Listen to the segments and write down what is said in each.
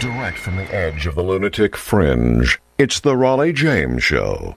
Direct from the edge of the lunatic fringe, it's the Raleigh James Show.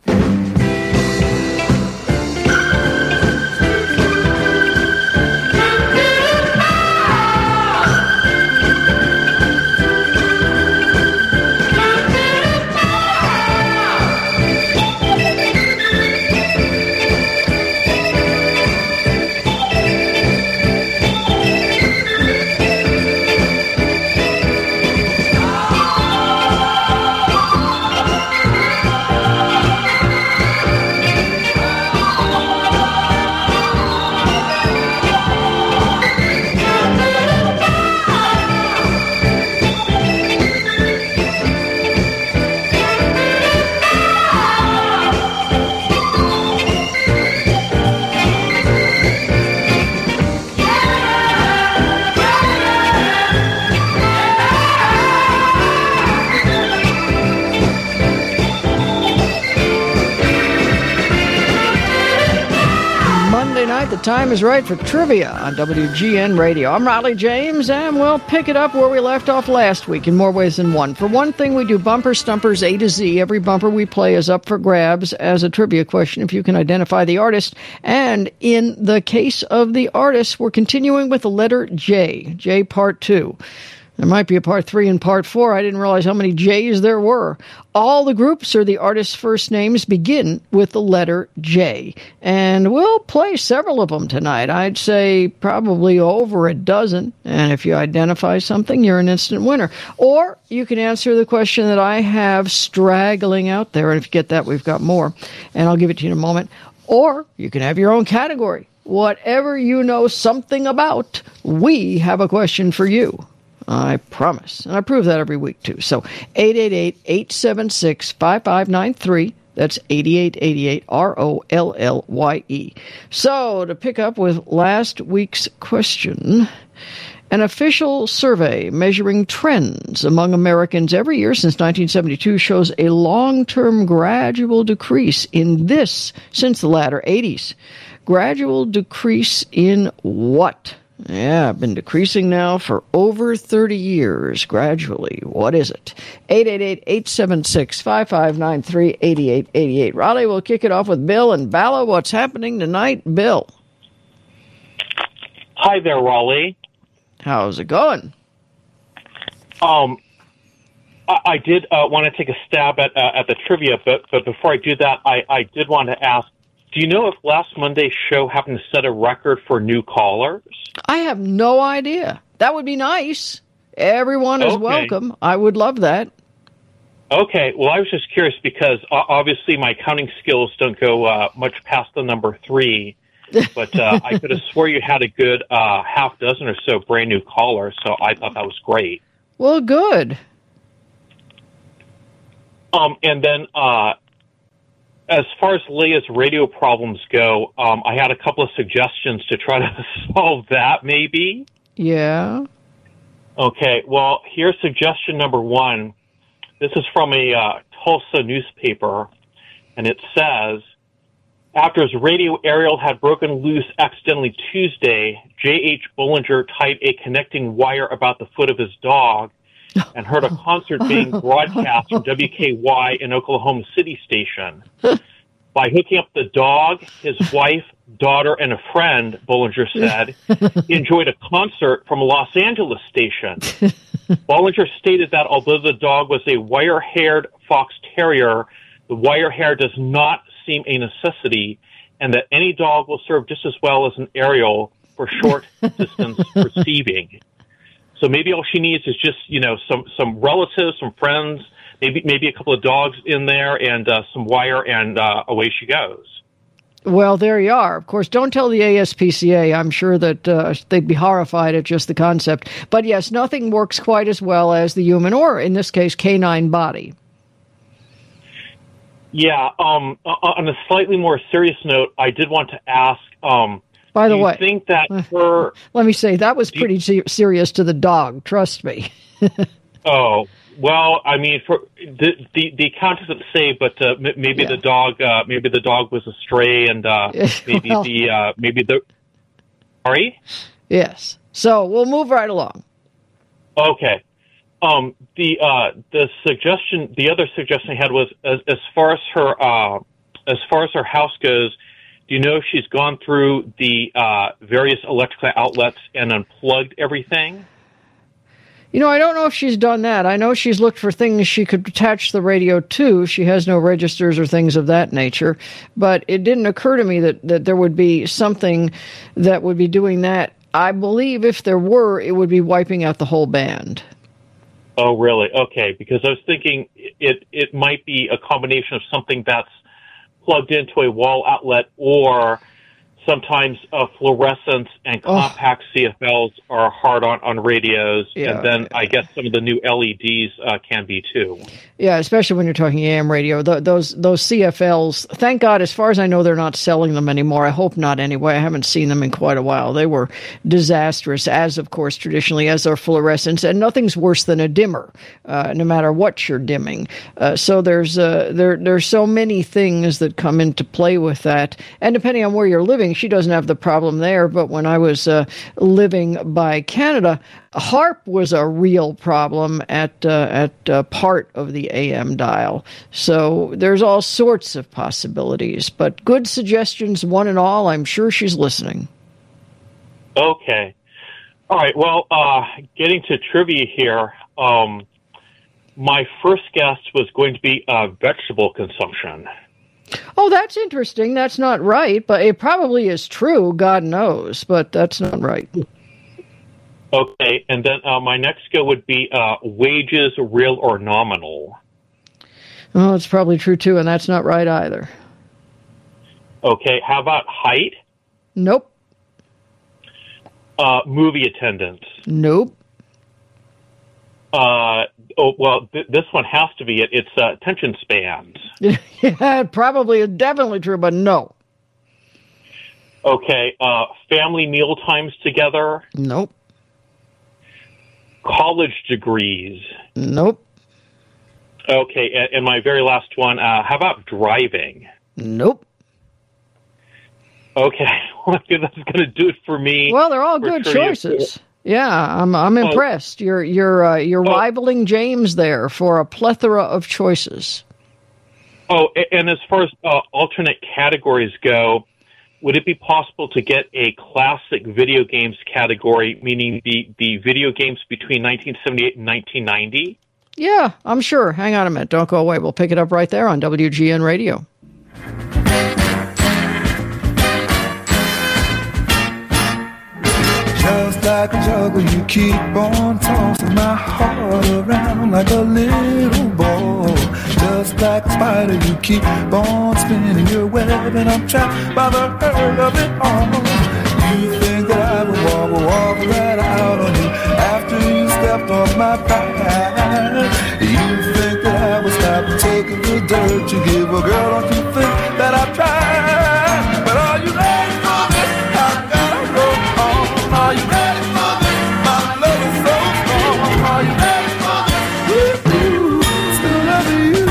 The time is right for trivia on WGN Radio. I'm Raleigh James, and we'll pick it up where we left off last week in more ways than one. For one thing, we do bumper stumpers A to Z. Every bumper we play is up for grabs as a trivia question if you can identify the artist. And in the case of the artist, we're continuing with the letter J. J Part 2. There might be a Part 3 and Part 4. I didn't realize how many J's there were. All the groups or the artist's first names begin with the letter J. And we'll play several of them tonight. I'd say probably over a dozen. And if you identify something, you're an instant winner. Or you can answer the question that I have straggling out there. And if you get that, we've got more. And I'll give it to you in a moment. Or you can have your own category. Whatever you know something about, we have a question for you. I promise. And I prove that every week, too. So 888-876-5593. That's 8888 ROLLYE. So to pick up with last week's question, an official survey measuring trends among Americans every year since 1972 shows a long-term gradual decrease in this since the latter 80s. Gradual decrease in what? Yeah, I've been decreasing now for over 30 years, gradually. What is it? 888-876-5593, 8888. Raleigh, we'll kick it off with Bill and Bala. What's happening tonight, Bill? Hi there, Raleigh. How's it going? I did want to take a stab at the trivia, but before I do that, I did want to ask, do you know if last Monday's show happened to set a record for new callers? I have no idea. That would be nice. Everyone is welcome. I would love that. Okay. Well, I was just curious because obviously my counting skills don't go much past the number 3, but I could have swore you had a good half dozen or so brand new callers, so I thought that was great. Well, good. And then as far as Leia's radio problems go, I had a couple of suggestions to try to solve that, maybe. Yeah. Okay, well, here's suggestion number 1. This is from a Tulsa newspaper, and it says, after his radio aerial had broken loose accidentally Tuesday, J.H. Bollinger tied a connecting wire about the foot of his dog and heard a concert being broadcast from WKY in Oklahoma City station. By hooking up the dog, his wife, daughter, and a friend, Bollinger said, he enjoyed a concert from a Los Angeles station. Bollinger stated that although the dog was a wire-haired fox terrier, the wire hair does not seem a necessity, and that any dog will serve just as well as an aerial for short-distance receiving. So maybe all she needs is just, some relatives, some friends, maybe a couple of dogs in there and some wire, and away she goes. Well, there you are. Of course, don't tell the ASPCA. I'm sure that they'd be horrified at just the concept. But yes, nothing works quite as well as the human, or in this case, canine body. Yeah. On a slightly more serious note, I did want to ask, by the way, do you think that her... Let me say, that was pretty serious to the dog, trust me. Oh, well, I mean, for the account doesn't say, but maybe the dog was a stray, and maybe the sorry. Yes. So we'll move right along. Okay. The suggestion, the other suggestion I had was as far as her house goes. Do you know if she's gone through the various electrical outlets and unplugged everything? You know, I don't know if she's done that. I know she's looked for things she could attach the radio to. She has no registers or things of that nature. But it didn't occur to me that there would be something that would be doing that. I believe if there were, it would be wiping out the whole band. Oh, really? Okay, because I was thinking it might be a combination of something that's plugged into a wall outlet, or sometimes fluorescence and compact CFLs are hard on radios, and then I guess some of the new LEDs can be too. Yeah, especially when you're talking AM radio. Those CFLs, thank God, as far as I know, they're not selling them anymore. I hope not anyway. I haven't seen them in quite a while. They were disastrous, as of course traditionally, as are fluorescents, and nothing's worse than a dimmer, no matter what you're dimming. So there's so many things that come into play with that, and depending on where you're living, she doesn't have the problem there, but when I was living by Canada, HARP was a real problem at part of the AM dial. So there's all sorts of possibilities, but good suggestions, one and all. I'm sure she's listening. Okay. All right. Well, getting to trivia here, my first guess was going to be vegetable consumption. Oh, that's interesting. That's not right, but it probably is true. God knows, but that's not right. Okay, and then my next go would be wages, real or nominal. Oh, it's probably true, too, and that's not right either. Okay, how about height? Nope. Movie attendance? Nope. This one has to be it. It's attention spans. Yeah, probably, definitely true, but no. Okay, family meal times together? Nope. College degrees? Nope. Okay, and my very last one, how about driving? Nope. Okay, well, that's going to do it for me. Well, they're all good choices. Yeah, I'm impressed. You're rivaling James there for a plethora of choices. Oh, and as far as alternate categories go, would it be possible to get a classic video games category, meaning the video games between 1978 and 1990? Yeah, I'm sure. Hang on a minute. Don't go away. We'll pick it up right there on WGN Radio. Just like a juggler, you keep on tossing my heart around like a little ball. Just like a spider, you keep on spinning your web, and I'm trapped by the hurt of it all. You think that I would walk right out on you after you stepped on my path. You think that I would stop taking the dirt you give a girl. Don't you think that I've tried? But are you ready for this? I gotta go on. Are you ready for this? My love is so strong. Are you ready for this? Woo-hoo, still loving you.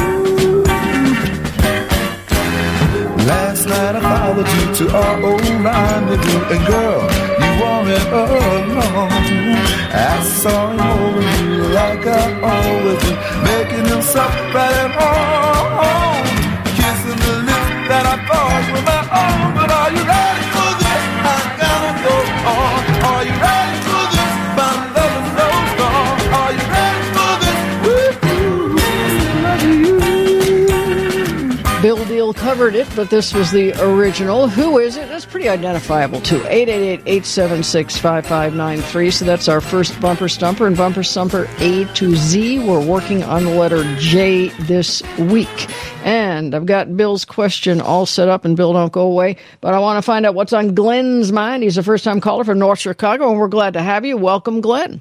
Last night I followed you to our old rendezvous, and girl, you weren't alone. I saw him over you like I always do, making himself right at home, kissing the lips that I thought were my own. But are you ready for this? I gotta go on. Are you ready for this? My love is so strong. Are you ready for this? Woo-hoo, I still love you. Bill Deal covered it, but this was the original. Who is it? That's pretty identifiable, too. 888-876-5593. So that's our first Bumper Stumper, and Bumper Stumper A to Z. We're working on the letter J this week. And I've got Bill's question all set up, and Bill, don't go away. But I want to find out what's on Glenn's mind. He's a first-time caller from North Chicago, and we're glad to have you. Welcome, Glenn.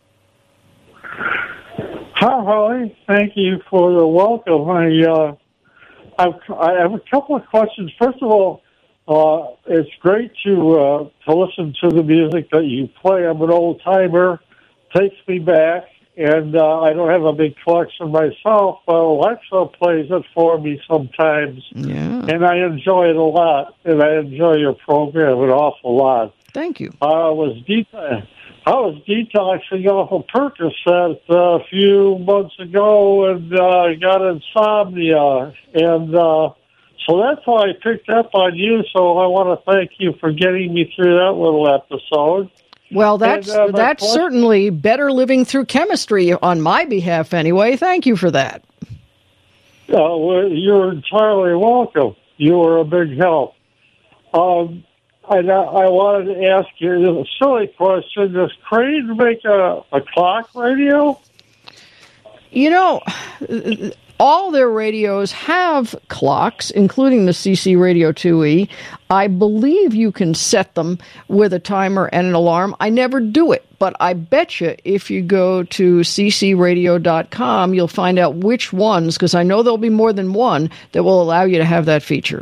Hi, Holly. Thank you for the welcome. I have a couple of questions. First of all, it's great to listen to the music that you play. I'm an old timer, takes me back, and I don't have a big collection myself, but Alexa plays it for me sometimes, and I enjoy it a lot, and I enjoy your program an awful lot. Thank you. I I was detoxing off of Percocet a few months ago and got insomnia. And so that's how I picked up on you. So I want to thank you for getting me through that little episode. Well, that's certainly better living through chemistry on my behalf anyway. Thank you for that. Well, you're entirely welcome. You were a big help. I wanted to ask you a silly question. Does Crane make a clock radio? You know, all their radios have clocks, including the CC Radio 2E. I believe you can set them with a timer and an alarm. I never do it, but I bet you if you go to ccradio.com, you'll find out which ones, because I know there'll be more than one that will allow you to have that feature.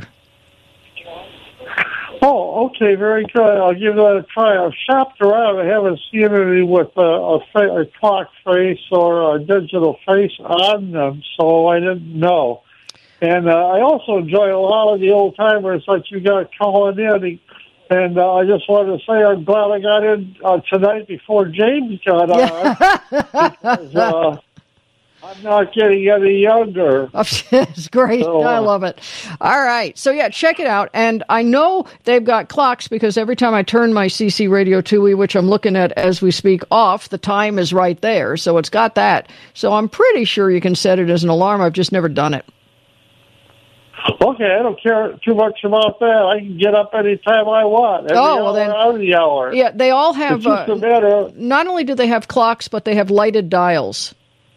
Oh, okay, very good. I'll give that a try. I've shopped around. I haven't seen any with a clock face or a digital face on them, so I didn't know. And I also enjoy a lot of the old-timers that you got calling in. And I just wanted to say I'm glad I got in tonight before James got on. Because, I'm not getting any younger. It's great. So, I love it. All right. So, yeah, check it out. And I know they've got clocks because every time I turn my CC Radio 2E, which I'm looking at as we speak, off, the time is right there. So it's got that. So I'm pretty sure you can set it as an alarm. I've just never done it. Okay, I don't care too much about that. I can get up anytime I want. Out of the hour. Yeah, they all have... It's just a matter. Not only do they have clocks, but they have lighted dials.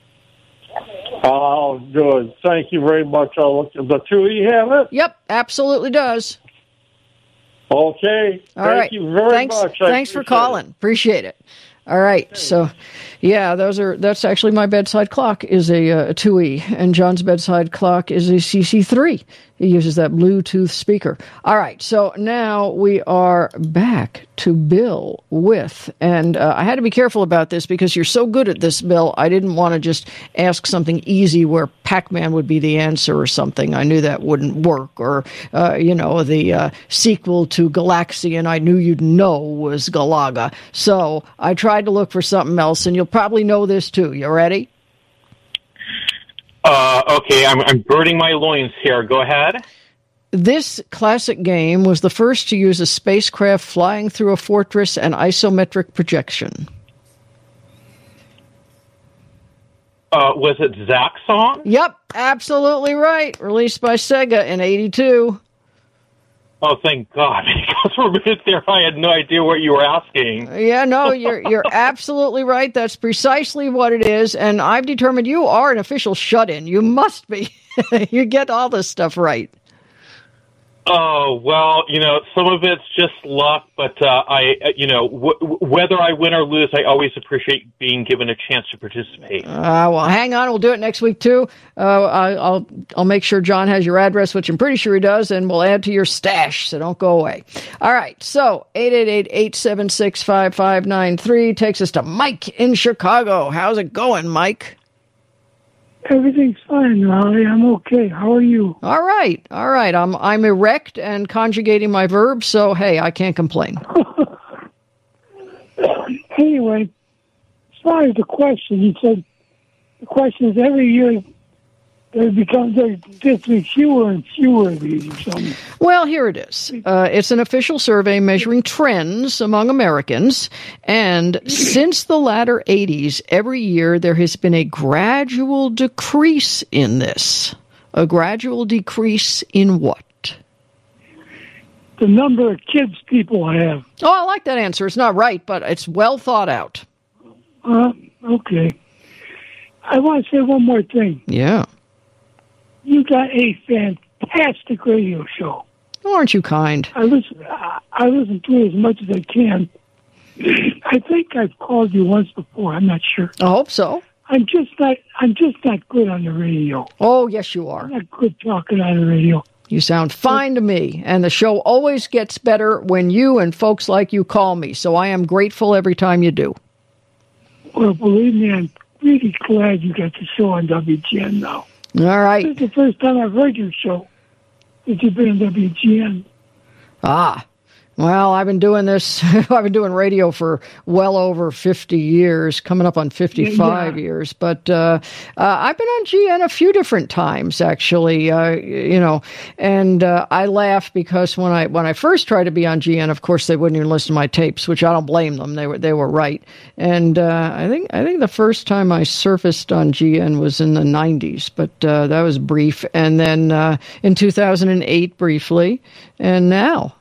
Oh, good. Thank you very much. I'll look at the 2E have it? Yep, absolutely does. Okay. Thank you very much. Thanks for calling. Appreciate it. All right. So, yeah, that's actually my bedside clock is a 2E, and John's bedside clock is a CC3. He uses that Bluetooth speaker. All right. So now we are back to Bill with, and I had to be careful about this because you're so good at this, Bill. I didn't want to just ask something easy where Pac-Man would be the answer or something. I knew that wouldn't work. Or, the sequel to Galaxian I knew you'd know was Galaga. So I tried to look for something else, and you'll probably know this too. You ready? Okay, I'm burning my loins here. Go ahead. This classic game was the first to use a spacecraft flying through a fortress and isometric projection. Was it Zaxxon? Yep, absolutely right. Released by Sega in '82. Oh, thank God! Because for a minute there, I had no idea what you were asking. Yeah, no, you're absolutely right. That's precisely what it is, and I've determined you are an official shut-in. You must be. You get all this stuff right. Oh, well, some of it's just luck, but whether I win or lose, I always appreciate being given a chance to participate. Well, hang on. We'll do it next week, too. I'll make sure John has your address, which I'm pretty sure he does, and we'll add to your stash, so don't go away. All right, so 888-876-5593 takes us to Mike in Chicago. How's it going, Mike? Everything's fine, Raleigh. I'm okay. How are you? All right. I'm erect and conjugating my verbs, so hey, I can't complain. Anyway, as far as the question, you said the question is every year there just be fewer and fewer of these or something. Well, here it is. It's an official survey measuring trends among Americans, and since the latter 80s, every year there has been a gradual decrease in this. A gradual decrease in what? The number of kids people have. Oh, I like that answer. It's not right, but it's well thought out. Okay. I want to say one more thing. Yeah. You got a fantastic radio show. Aren't you kind? I listen to it as much as I can. I think I've called you once before. I'm not sure. I hope so. I'm just not good on the radio. Oh, yes, you are. I'm not good talking on the radio. You sound fine to me, and the show always gets better when you and folks like you call me, so I am grateful every time you do. Well, believe me, I'm really glad you got the show on WGN now. All right. This is the first time I've heard your show since you've been on WGN. Ah, Well, I've been doing this. I've been doing radio for well over 50 years, coming up on 55 years. But I've been on GN a few different times, actually. And I laugh because when I first tried to be on GN, of course they wouldn't even listen to my tapes, which I don't blame them. They were right. And I think the first time I surfaced on GN was in the 90s, but that was brief. And then in 2008, briefly, and now.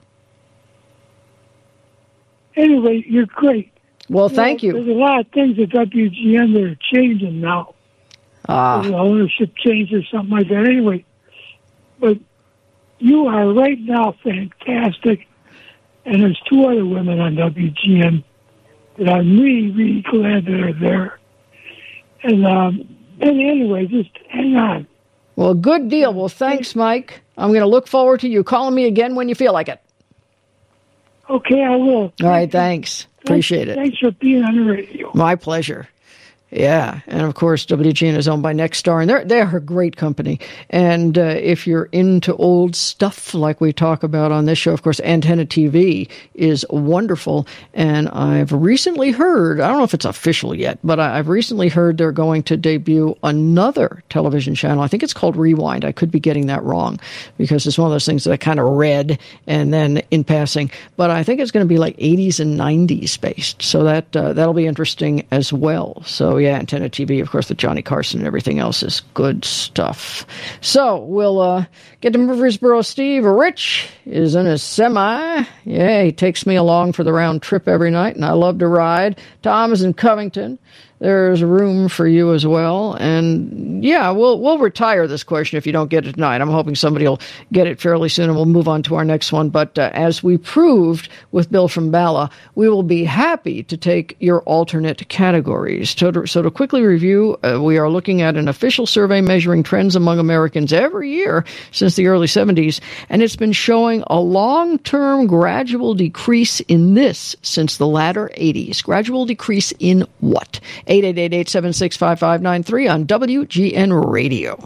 Anyway, you're great. Well, thank you. There's a lot of things at WGN that are changing now. The ownership change or something like that. Anyway, but you are right now fantastic. And there's two other women on WGN that I'm really, really glad that are there. And anyway, just hang on. Well, good deal. Well, thanks, Mike. I'm going to look forward to you calling me again when you feel like it. Okay, I will. All right, thanks. Appreciate it. Thanks for being on the radio. My pleasure. Yeah, and of course, WGN is owned by Nexstar, and they're a great company. And if you're into old stuff like we talk about on this show, of course, Antenna TV is wonderful. And I've recently heard, I don't know if it's official yet, but I've recently heard they're going to debut another television channel. I think it's called Rewind. I could be getting that wrong because it's one of those things that I kind of read and then in passing. But I think it's going to be like 80s and 90s based. So that'll be interesting as well. So yeah, Antenna TV, of course, with Johnny Carson and everything else is good stuff. So we'll get to Murfreesboro. Steve Rich is in his semi. Yeah, he takes me along for the round trip every night, and I love to ride. Tom is in Covington. There's room for you as well. And yeah, we'll retire this question if you don't get it tonight. I'm hoping somebody will get it fairly soon, and we'll move on to our next one. But as we proved with Bill from Bala, we will be happy to take your alternate categories. So to quickly review, we are looking at an official survey measuring trends among Americans every year since the early 70s, and it's been showing a long-term gradual decrease in this since the latter 80s. Gradual decrease in what? 888-876-5593 on WGN Radio.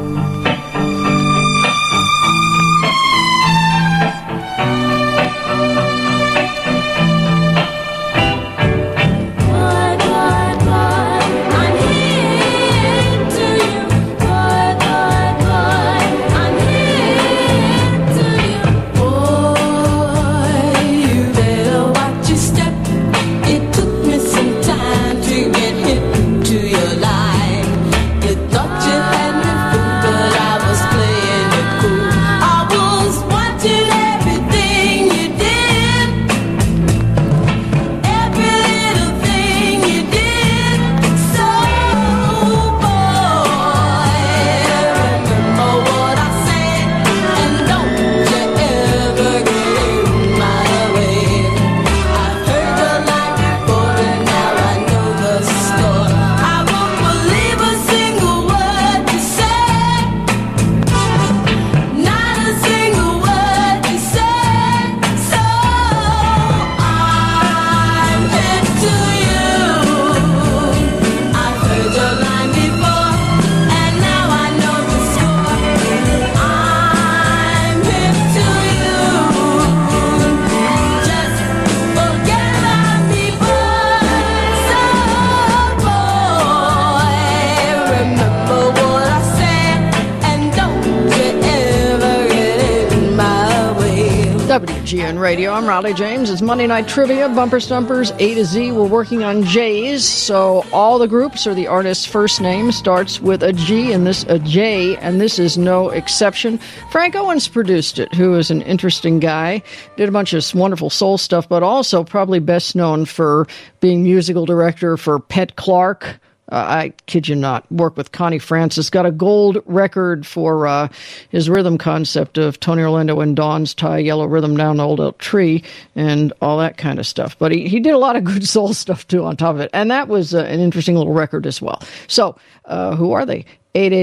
WGN Radio. I'm Raleigh James. It's Monday Night Trivia, Bumper Stumpers, A to Z. We're working on J's, so all the groups or the artist's first name starts with a G and this a J, and this is no exception. Frank Owens produced it, who is an interesting guy, did a bunch of wonderful soul stuff, but also probably best known for being musical director for Pet Clark. I kid you not, worked with Connie Francis, got a gold record for his rhythm concept of Tony Orlando and Dawn's Tie Yellow Rhythm Down the Old Oak Tree and all that kind of stuff. But he did a lot of good soul stuff, too, on top of it. And that was an interesting little record as well. So, who are they?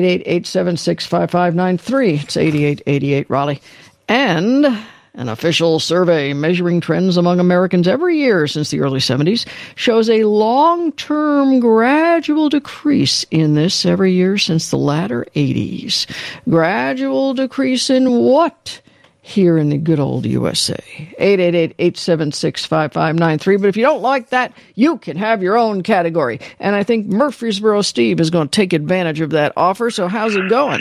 888-876-5593. It's 8888 Raleigh. And an official survey measuring trends among Americans every year since the early 70s shows a long-term gradual decrease in this every year since the latter 80s. Gradual decrease in what? here in the good old USA. 888-876-5593. But if you don't like that, you can have your own category. And I think Murfreesboro Steve is going to take advantage of that offer. So how's it going?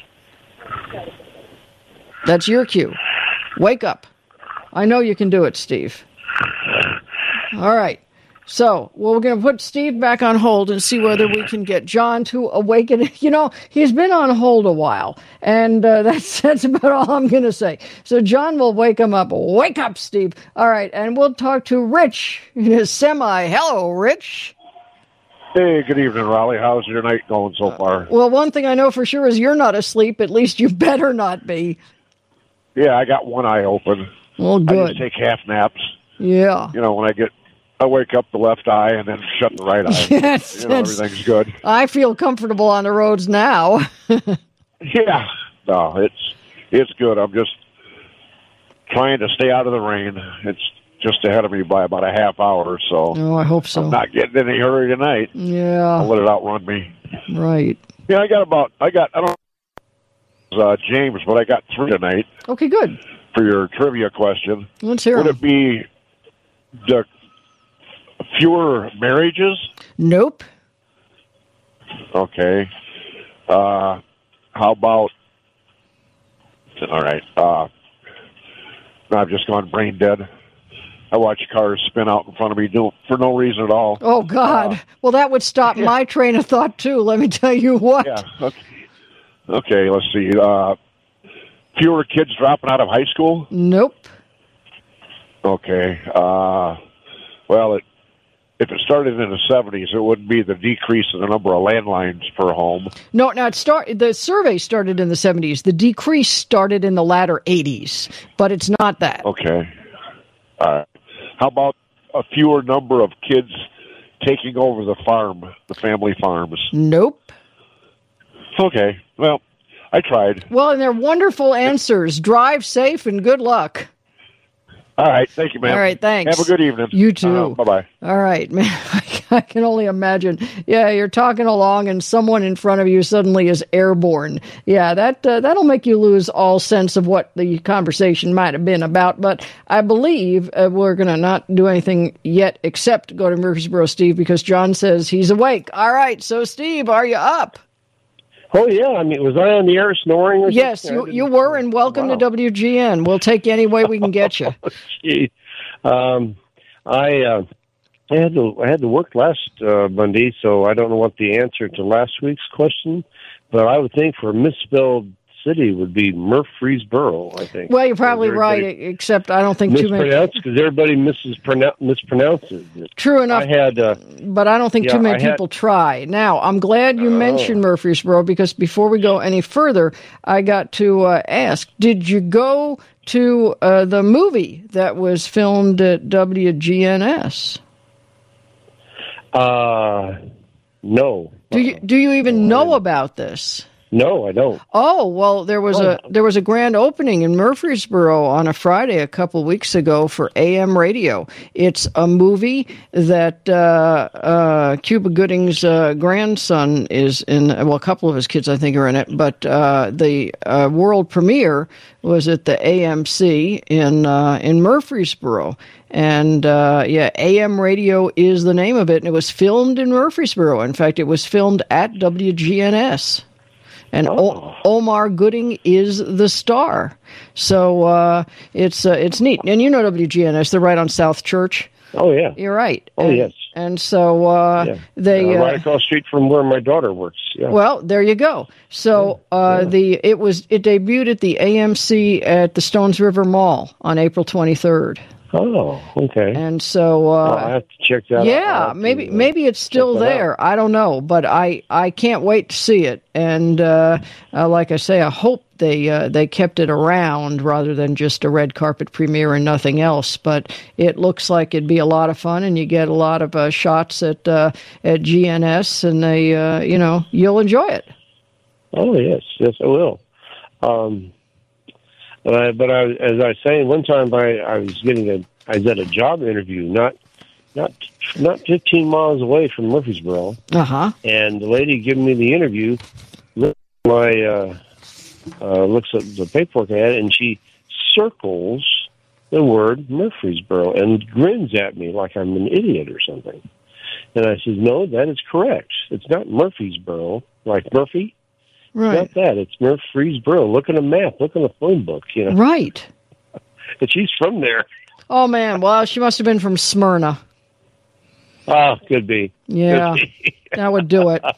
That's your cue. Wake up. I know you can do it, Steve. All right. So, we're going to put Steve back on hold and see whether we can get John to awaken. You know, he's been on hold a while, and that's about all I'm going to say. So, John will wake him up. Wake up, Steve. All right, and we'll talk to Rich in his semi. Hello, Rich. Hey, good evening, Raleigh. How's your night going so far? Well, one thing I know for sure is you're not asleep. At least you better not be. Yeah, I got one eye open. Well, good. I just take half naps. Yeah. You know, when I wake up the left eye and then shut the right eye. Yes, everything's good. I feel comfortable on the roads now. Yeah, no, it's good. I'm just trying to stay out of the rain. It's just ahead of me by about a half hour, so. Oh, I hope so. I'm not getting in any hurry tonight. Yeah. I'll let it outrun me. Right. Yeah, I don't know, James, but I got 3 tonight. Okay, good. For your trivia question. Let's hear Would them. it be the fewer marriages? Nope. Okay. How about... All right. I've just gone brain dead. I watch cars spin out in front of me for no reason at all. Oh, God. Well, that would stop my train of thought, too. Let me tell you what. Yeah. Okay, let's see. Fewer kids dropping out of high school? Nope. Okay. Well, if it started in the 70s, it wouldn't be the decrease in the number of landlines per home. No, the survey started in the 70s. The decrease started in the latter 80s, but it's not that. Okay. All right. How about a fewer number of kids taking over the family farms? Nope. Okay. Well, I tried. Well, and they're wonderful answers. Drive safe and good luck. All right. Thank you, man. All right. Thanks. Have a good evening. You too. Bye-bye. All right, man. I can only imagine. Yeah, you're talking along and someone in front of you suddenly is airborne. Yeah, that'll make you lose all sense of what the conversation might have been about. But I believe we're going to not do anything yet except go to Murfreesboro Steve because John says he's awake. All right. So, Steve, are you up? Oh, yeah. I mean, was I on the air snoring or something? Yes, you were, and welcome to WGN. We'll take you any way we can get you. Gee. I had to work last Monday, so I don't know what the answer to last week's question, but I would think for a misspelled city would be Murfreesboro, I think. Well, you're probably right, except I don't think too many... because everybody mispronounces it. True enough, but I don't think too many people try. Now, I'm glad you mentioned Murfreesboro, because before we go any further, I got to ask, did you go to the movie that was filmed at WGNS? No. Do you even know about this? No, I don't. Oh, well, there was a grand opening in Murfreesboro on a Friday a couple weeks ago for AM radio. It's a movie that Cuba Gooding's grandson is in. Well, a couple of his kids, I think, are in it. But the world premiere was at the AMC in Murfreesboro. And, AM radio is the name of it. And it was filmed in Murfreesboro. In fact, it was filmed at WGNS. And Omar Gooding is the star. So it's neat. And you know WGNS, they're right on South Church. Oh, yeah. You're right. Oh, yes. And so they... right across the street from where my daughter works. Yeah. Well, there you go. So it debuted at the AMC at the Stones River Mall on April 23rd. Oh, okay. And so I'll have to check that out. Yeah, maybe it's still there. I don't know, but I can't wait to see it. And like I say, I hope they kept it around rather than just a red carpet premiere and nothing else. But it looks like it'd be a lot of fun, and you get a lot of shots at GNS, and they you'll enjoy it. Oh yes, I will. But as I was saying, one time I was at a job interview, not 15 miles away from Murfreesboro. And the lady giving me the interview looks at the paperwork I had, and she circles the word Murfreesboro and grins at me like I'm an idiot or something. And I said, no, that is correct. It's not Murfreesboro, like Murphy. Right. Not that. It's Murfreesboro. Look at a map. Look at a phone book. Right. But she's from there. Oh, man. Well, she must have been from Smyrna. Ah, could be. Yeah, could be. That would do it.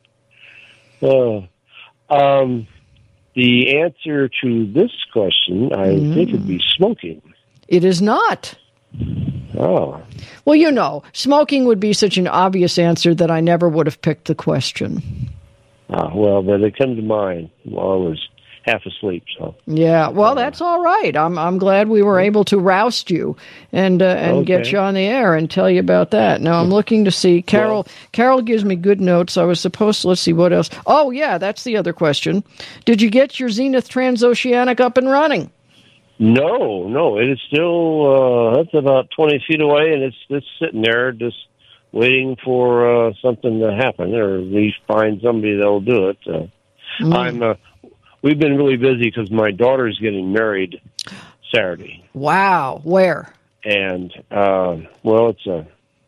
The answer to this question, I think, would be smoking. It is not. Oh. Well, smoking would be such an obvious answer that I never would have picked the question. Well, but it came to mind while I was half asleep. So. Yeah, well, that's all right. I'm glad we were able to roust you and get you on the air and tell you about that. Now I'm looking to see Carol. Carol gives me good notes. I was supposed to. Let's see what else. Oh yeah, that's the other question. Did you get your Zenith Transoceanic up and running? No, it is still. That's about 20 feet away, and it's sitting there just waiting for something to happen, or at least find somebody that'll do it. We've been really busy because my daughter's getting married Saturday. Wow, where? And it's a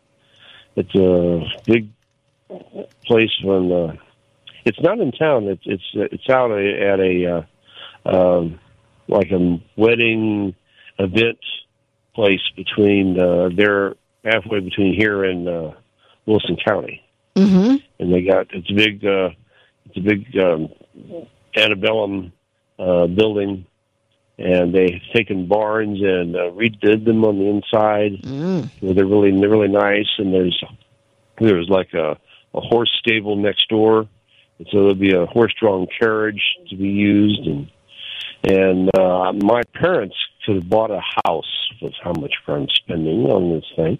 big place. It's not in town. It's out at a like a wedding event place between they're halfway between here and Wilson County. Mm-hmm. And it's a big antebellum building, and they've taken barns and redid them on the inside. They're really nice, and there's like a horse stable next door, and so there'll be a horse-drawn carriage to be used, and my parents could have bought a house with how much I'm spending on this thing.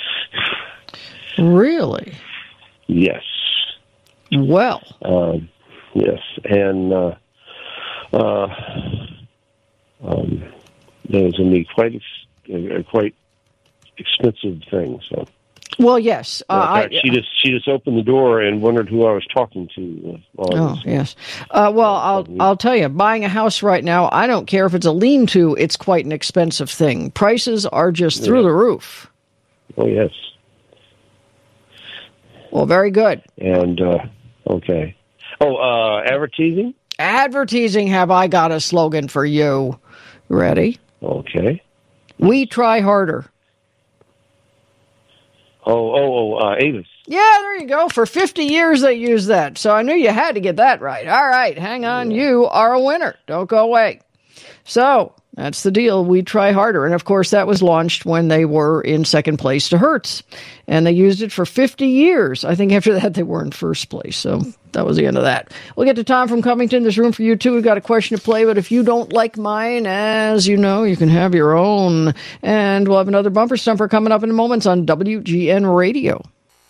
Really? Yes. Well. Yes, and there was going to be quite expensive thing. So, well, yes, in fact, she just opened the door and wondered who I was talking to. Yes. I'll tell you, buying a house right now, I don't care if it's a lean-to; it's quite an expensive thing. Prices are just through the roof. Oh yes. Well, very good. And okay. Oh, advertising? Advertising, have I got a slogan for you. Ready? Okay. We try harder. Avis. Yeah, there you go. For 50 years they used that, so I knew you had to get that right. All right, hang on. Yeah. You are a winner. Don't go away. So, that's the deal. We try harder. And, of course, that was launched when they were in second place to Hertz. And they used it for 50 years. I think after that they were in first place. So that was the end of that. We'll get to Tom from Covington. There's room for you, too. We've got a question to play. But if you don't like mine, as you know, you can have your own. And we'll have another bumper stumper coming up in moments on WGN Radio.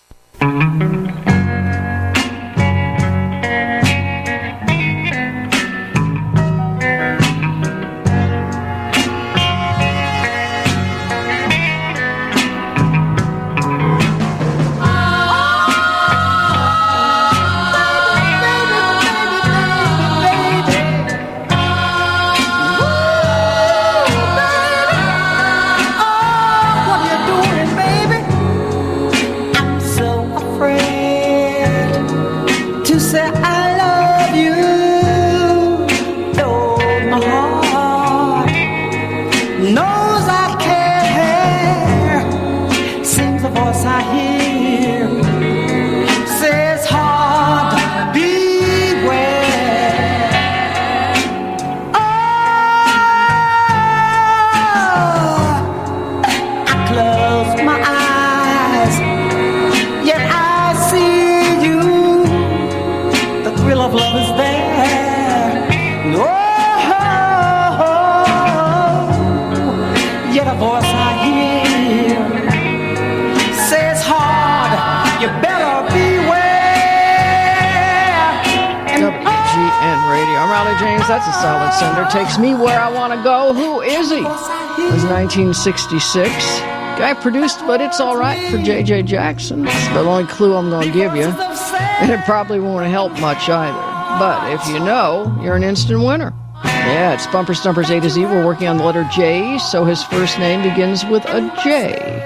That's a solid sender. Takes me where I want to go. Who is he? It was 1966. Guy produced, but it's all right for J.J. Jackson. It's the only clue I'm going to give you. And it probably won't help much either. But if you know, you're an instant winner. Yeah, it's Bumper Stumpers A to Z. We're working on the letter J, so his first name begins with a J.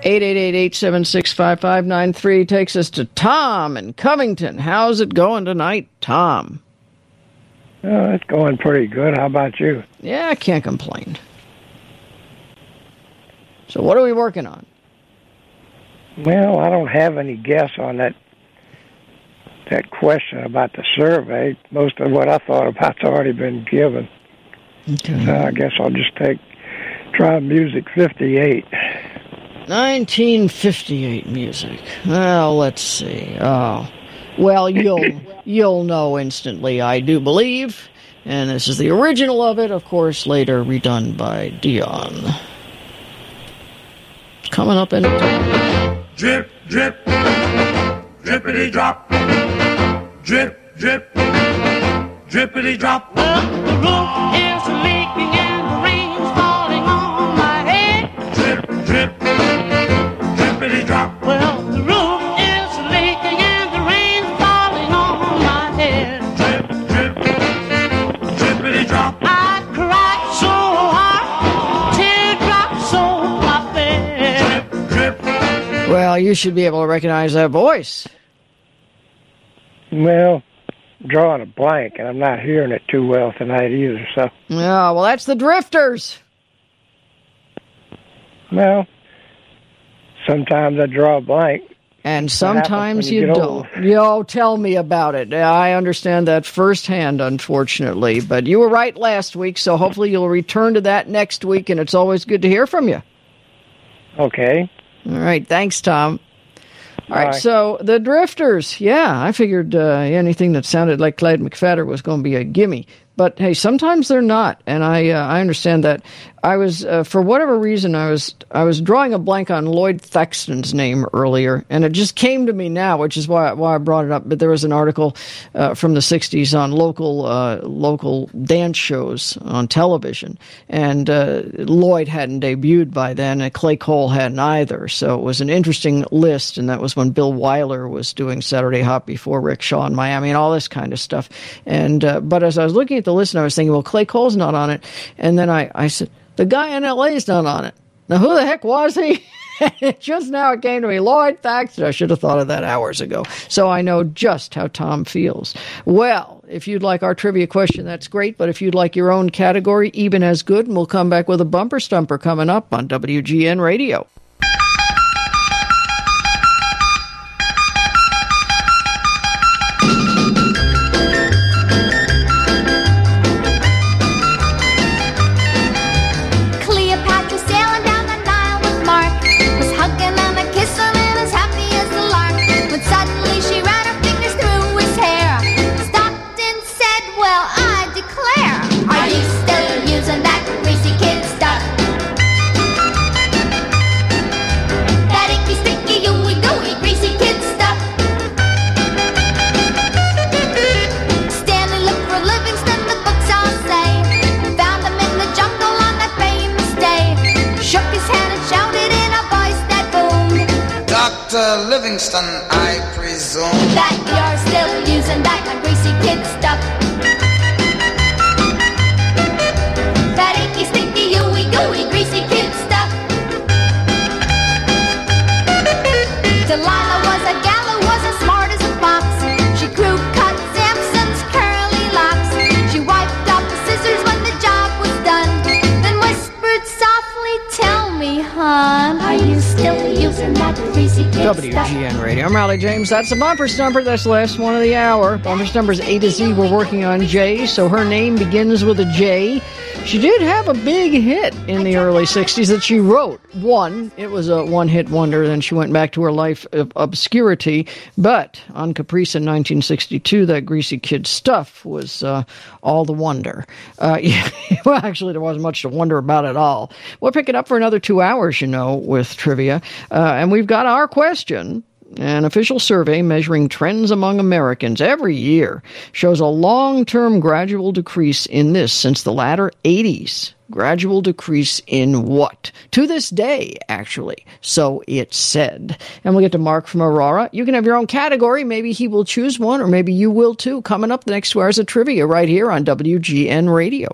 888-876-5593 takes us to Tom in Covington. How's it going tonight, Tom? Oh, it's going pretty good. How about you? Yeah, I can't complain. So what are we working on? Well, I don't have any guess on that question about the survey. Most of what I thought about's already been given. Okay. So I guess I'll just try music 58. 1958 music. Well, let's see. Oh, well, you'll know instantly, I do believe. And this is the original of it, of course, later redone by Dion. It's coming up in Drip, drip, drippity drop. Drip, drip, drippity drop. Well, the roof is leaking and the rain's falling on my head. Drip, drip, drippity drop. Well, the roof is leaking and the rain's falling on my head. Drip, drip, drippity drop. I cried so hard, teardrops on my face. Drip, drip. Well, you should be able to recognize that voice. Well, I'm drawing a blank, and I'm not hearing it too well tonight either, so... Yeah, well, that's the Drifters. Well, sometimes I draw a blank. And sometimes you get don't. old. Yo, tell me about it. I understand that firsthand, unfortunately. But you were right last week, so hopefully you'll return to that next week, and it's always good to hear from you. Okay. All right, thanks, Tom. All right, Bye. so the Drifters. Yeah, I figured anything that sounded like Clyde McPhatter was going to be a gimme. But hey, sometimes they're not, and I understand that. I was for whatever reason I was drawing a blank on Lloyd Thaxton's name earlier, and it just came to me now, which is why I brought it up. But there was an article from the '60s on local dance shows on television, and Lloyd hadn't debuted by then, and Clay Cole hadn't either. So it was an interesting list, and that was when Bill Wyler was doing Saturday Hot before Rick Shaw in Miami, and all this kind of stuff. And but as I was looking at the list, and I was thinking, well, Clay Cole's not on it, and then I said, the guy in L.A. is not on it. Now, who the heck was he? Just now it came to me, Lloyd Thaxton. I should have thought of that hours ago. So I know just how Tom feels. Well, if you'd like our trivia question, that's great. But if you'd like your own category, even as good, and we'll come back with a bumper stumper coming up on WGN Radio. Livingston, I presume that you're still using that greasy kid stuff. That icky, stinky, ooey, gooey, greasy kid stuff. Delilah was a gal who was as smart as a fox. She crew cut Samson's curly locks. She wiped off the scissors when the job was done, then whispered softly, "Tell me, hon, are you still using that greasy kid stuff?" WGN Radio. I'm Raleigh James. That's the bumper stumper. That's the last one of the hour. Bumper stumper's A to Z. We're working on J, so her name begins with a J. She did have a big hit in the early 60s that she wrote. It was a one-hit wonder. Then she went back to her life of obscurity. But on Caprice in 1962, that Greasy Kid Stuff was all the wonder. Well, actually, there wasn't much to wonder about at all. We'll pick it up for another 2 hours, with trivia. And we've got our question. An official survey measuring trends among Americans every year shows a long-term gradual decrease in this since the latter 80s. Gradual decrease in what? To this day, actually. So it's said. And we'll get to Mark from Aurora. You can have your own category. Maybe he will choose one, or maybe you will too. Coming up the next 2 hours of trivia right here on WGN Radio.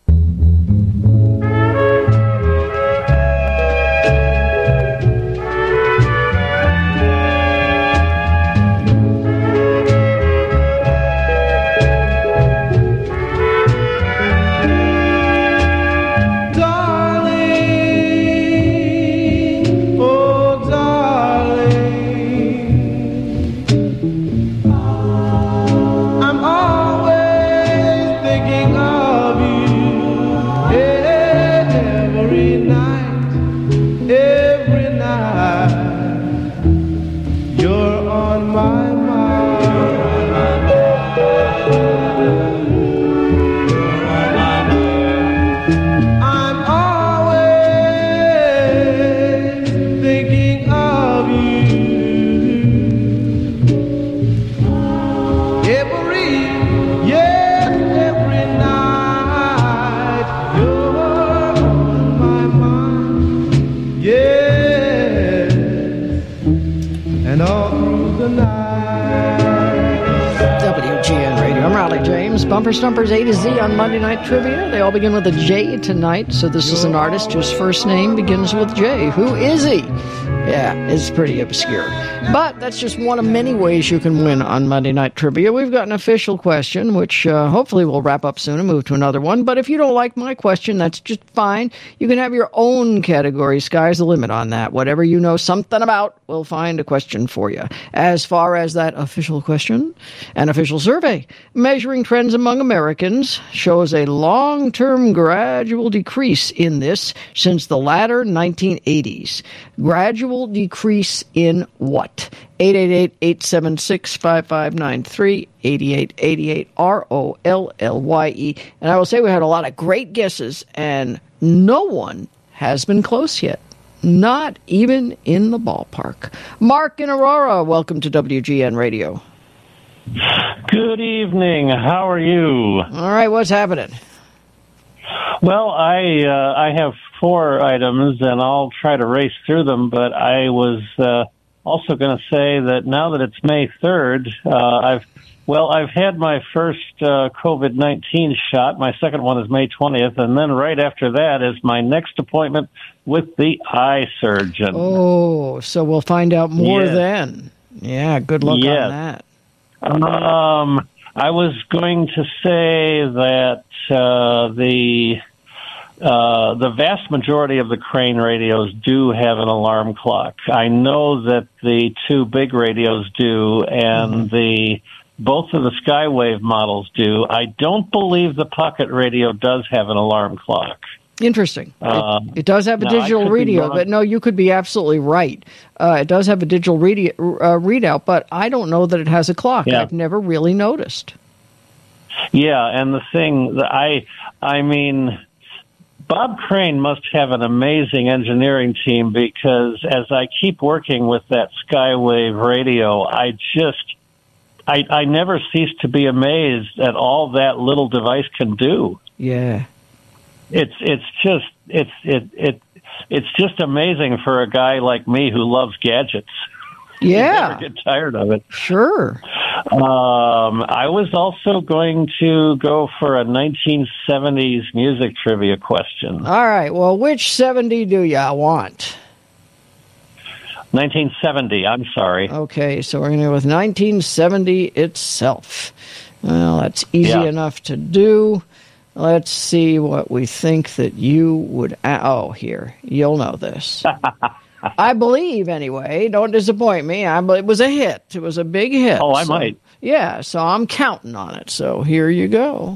Bumper Stumpers A to Z on Monday Night Trivia. They all begin with a J tonight, so this is an artist whose first name begins with J. Who is he? Yeah, it's pretty obscure. But that's just one of many ways you can win on Monday Night Trivia. We've got an official question, which hopefully we'll wrap up soon and move to another one. But if you don't like my question, that's just fine. You can have your own category. Sky's the limit on that. Whatever you know something about, we'll find a question for you. As far as that official question, an official survey measuring trends among Americans shows a long-term gradual decrease in this since the latter 1980s. Gradual decrease in what? 888-876-5593, 8888-ROLLYE. And I will say we had a lot of great guesses, and no one has been close yet. Not even in the ballpark. Mark in Aurora, welcome to WGN Radio. Good evening. How are you? All right, what's happening? Well, I have 4 items, and I'll try to race through them, but I was also going to say that now that it's May 3rd, I've had my first COVID-19 shot. My second one is May 20th, and then right after that is my next appointment with the eye surgeon. Oh, so we'll find out more then. Yeah, good luck on that. I was going to say that the vast majority of the Crane radios do have an alarm clock. I know that the 2 big radios do, and both of the Skywave models do. I don't believe the Pocket radio does have an alarm clock. Interesting. It does have a digital radio, but no, you could be absolutely right. It does have a digital readout, but I don't know that it has a clock. Yeah. I've never really noticed. Yeah, and the thing that I mean, Bob Crane must have an amazing engineering team, because as I keep working with that Skywave radio, I never cease to be amazed at all that little device can do. Yeah. It's just amazing for a guy like me who loves gadgets. Yeah. You never get tired of it. Sure. I was also going to go for a 1970s music trivia question. All right. Well, which 70 do you want? 1970. I'm sorry. Okay. So we're going to go with 1970 itself. Well, that's easy enough to do. Let's see what we think that you would... here. You'll know this. I believe, anyway. Don't disappoint me. It was a hit. It was a big hit. Oh, I might. Yeah, so I'm counting on it. So here you go.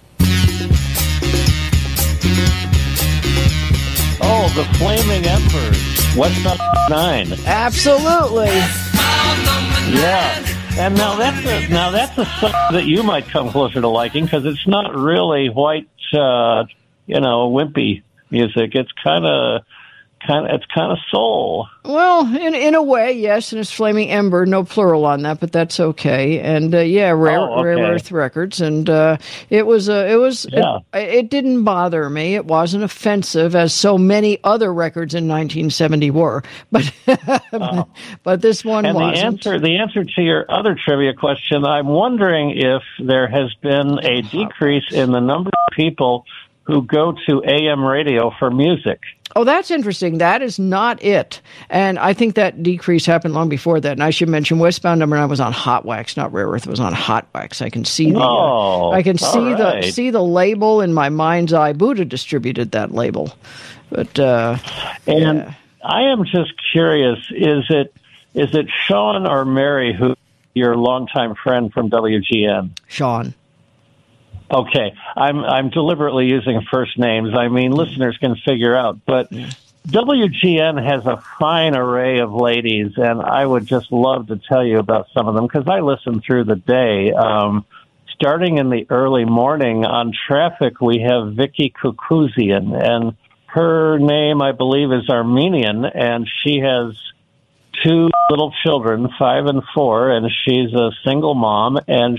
Oh, the Flaming Embers. Westbound 9. Absolutely. Yeah. And now that's a song that you might come closer to liking, because it's not really white, wimpy music. It's kind of it's kind of soul. Well, in a way, yes, and it's Flaming Ember, no plural on that, but that's okay. And Rare Earth Records, and it didn't bother me. It wasn't offensive, as so many other records in 1970 were, but but this one wasn't. And the answer to your other trivia question, I'm wondering if there has been a decrease in the number of people who go to AM radio for music. Oh, that's interesting. That is not it. And I think that decrease happened long before that. And I should mention Westbound Number 9 was on Hot Wax, not Rare Earth. It was on Hot Wax. I can see the label in my mind's eye. Buddha distributed that label. But I am just curious, is it Sean or Mary who your longtime friend from WGN? Sean. Okay, I'm deliberately using first names. I mean, listeners can figure out, but WGN has a fine array of ladies, and I would just love to tell you about some of them because I listen through the day. Starting in the early morning on Traffic, we have Vicky Kukuzian, and her name, I believe, is Armenian, and she has 2 little children, 5 and 4, and she's a single mom, and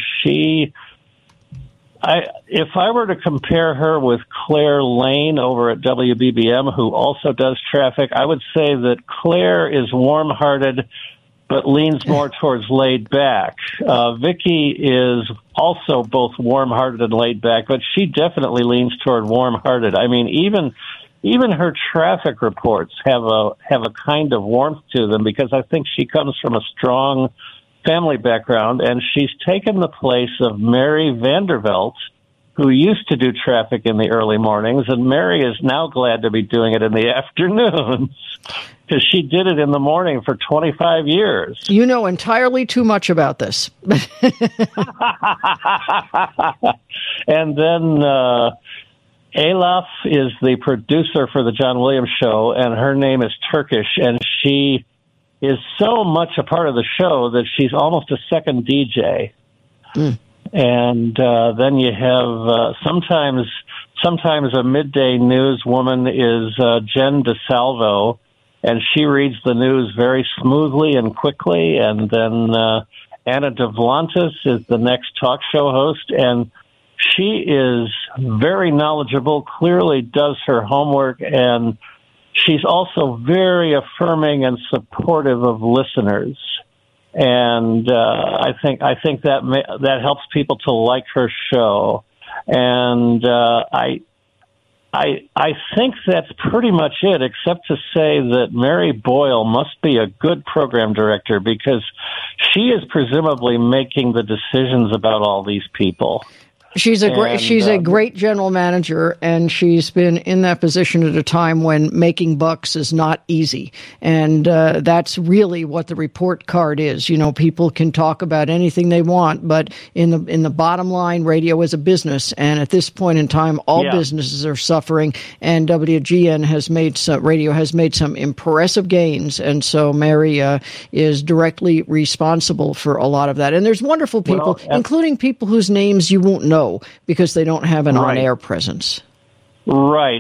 if I were to compare her with Claire Lane over at WBBM, who also does Traffic, I would say that Claire is warm-hearted but leans more towards laid back. Vicky is also both warm-hearted and laid back, but she definitely leans toward warm-hearted. I mean, even her traffic reports have a kind of warmth to them because I think she comes from a strong family background, and she's taken the place of Mary Vandervelt, who used to do Traffic in the early mornings, and Mary is now glad to be doing it in the afternoons because she did it in the morning for 25 years. You know entirely too much about this. And then Elaf is the producer for the John Williams Show, and her name is Turkish, and she is so much a part of the show that she's almost a second DJ. And then you have sometimes a midday news woman is Jen DeSalvo, and she reads the news very smoothly and quickly. And then Anna Devlantis is the next talk show host, and she is very knowledgeable, clearly does her homework, and she's also very affirming and supportive of listeners, and I think that helps people to like her show. And I think that's pretty much it, except to say that Mary Boyle must be a good program director because she is presumably making the decisions about all these people. She's a great general manager, and she's been in that position at a time when making bucks is not easy. And that's really what the report card is. You know, people can talk about anything they want, but in the bottom line, radio is a business, and at this point in time, all businesses are suffering. And WGN has made some impressive gains, and so Mary is directly responsible for a lot of that. And there's wonderful people, including people whose names you won't know because they don't have an on-air presence. Right.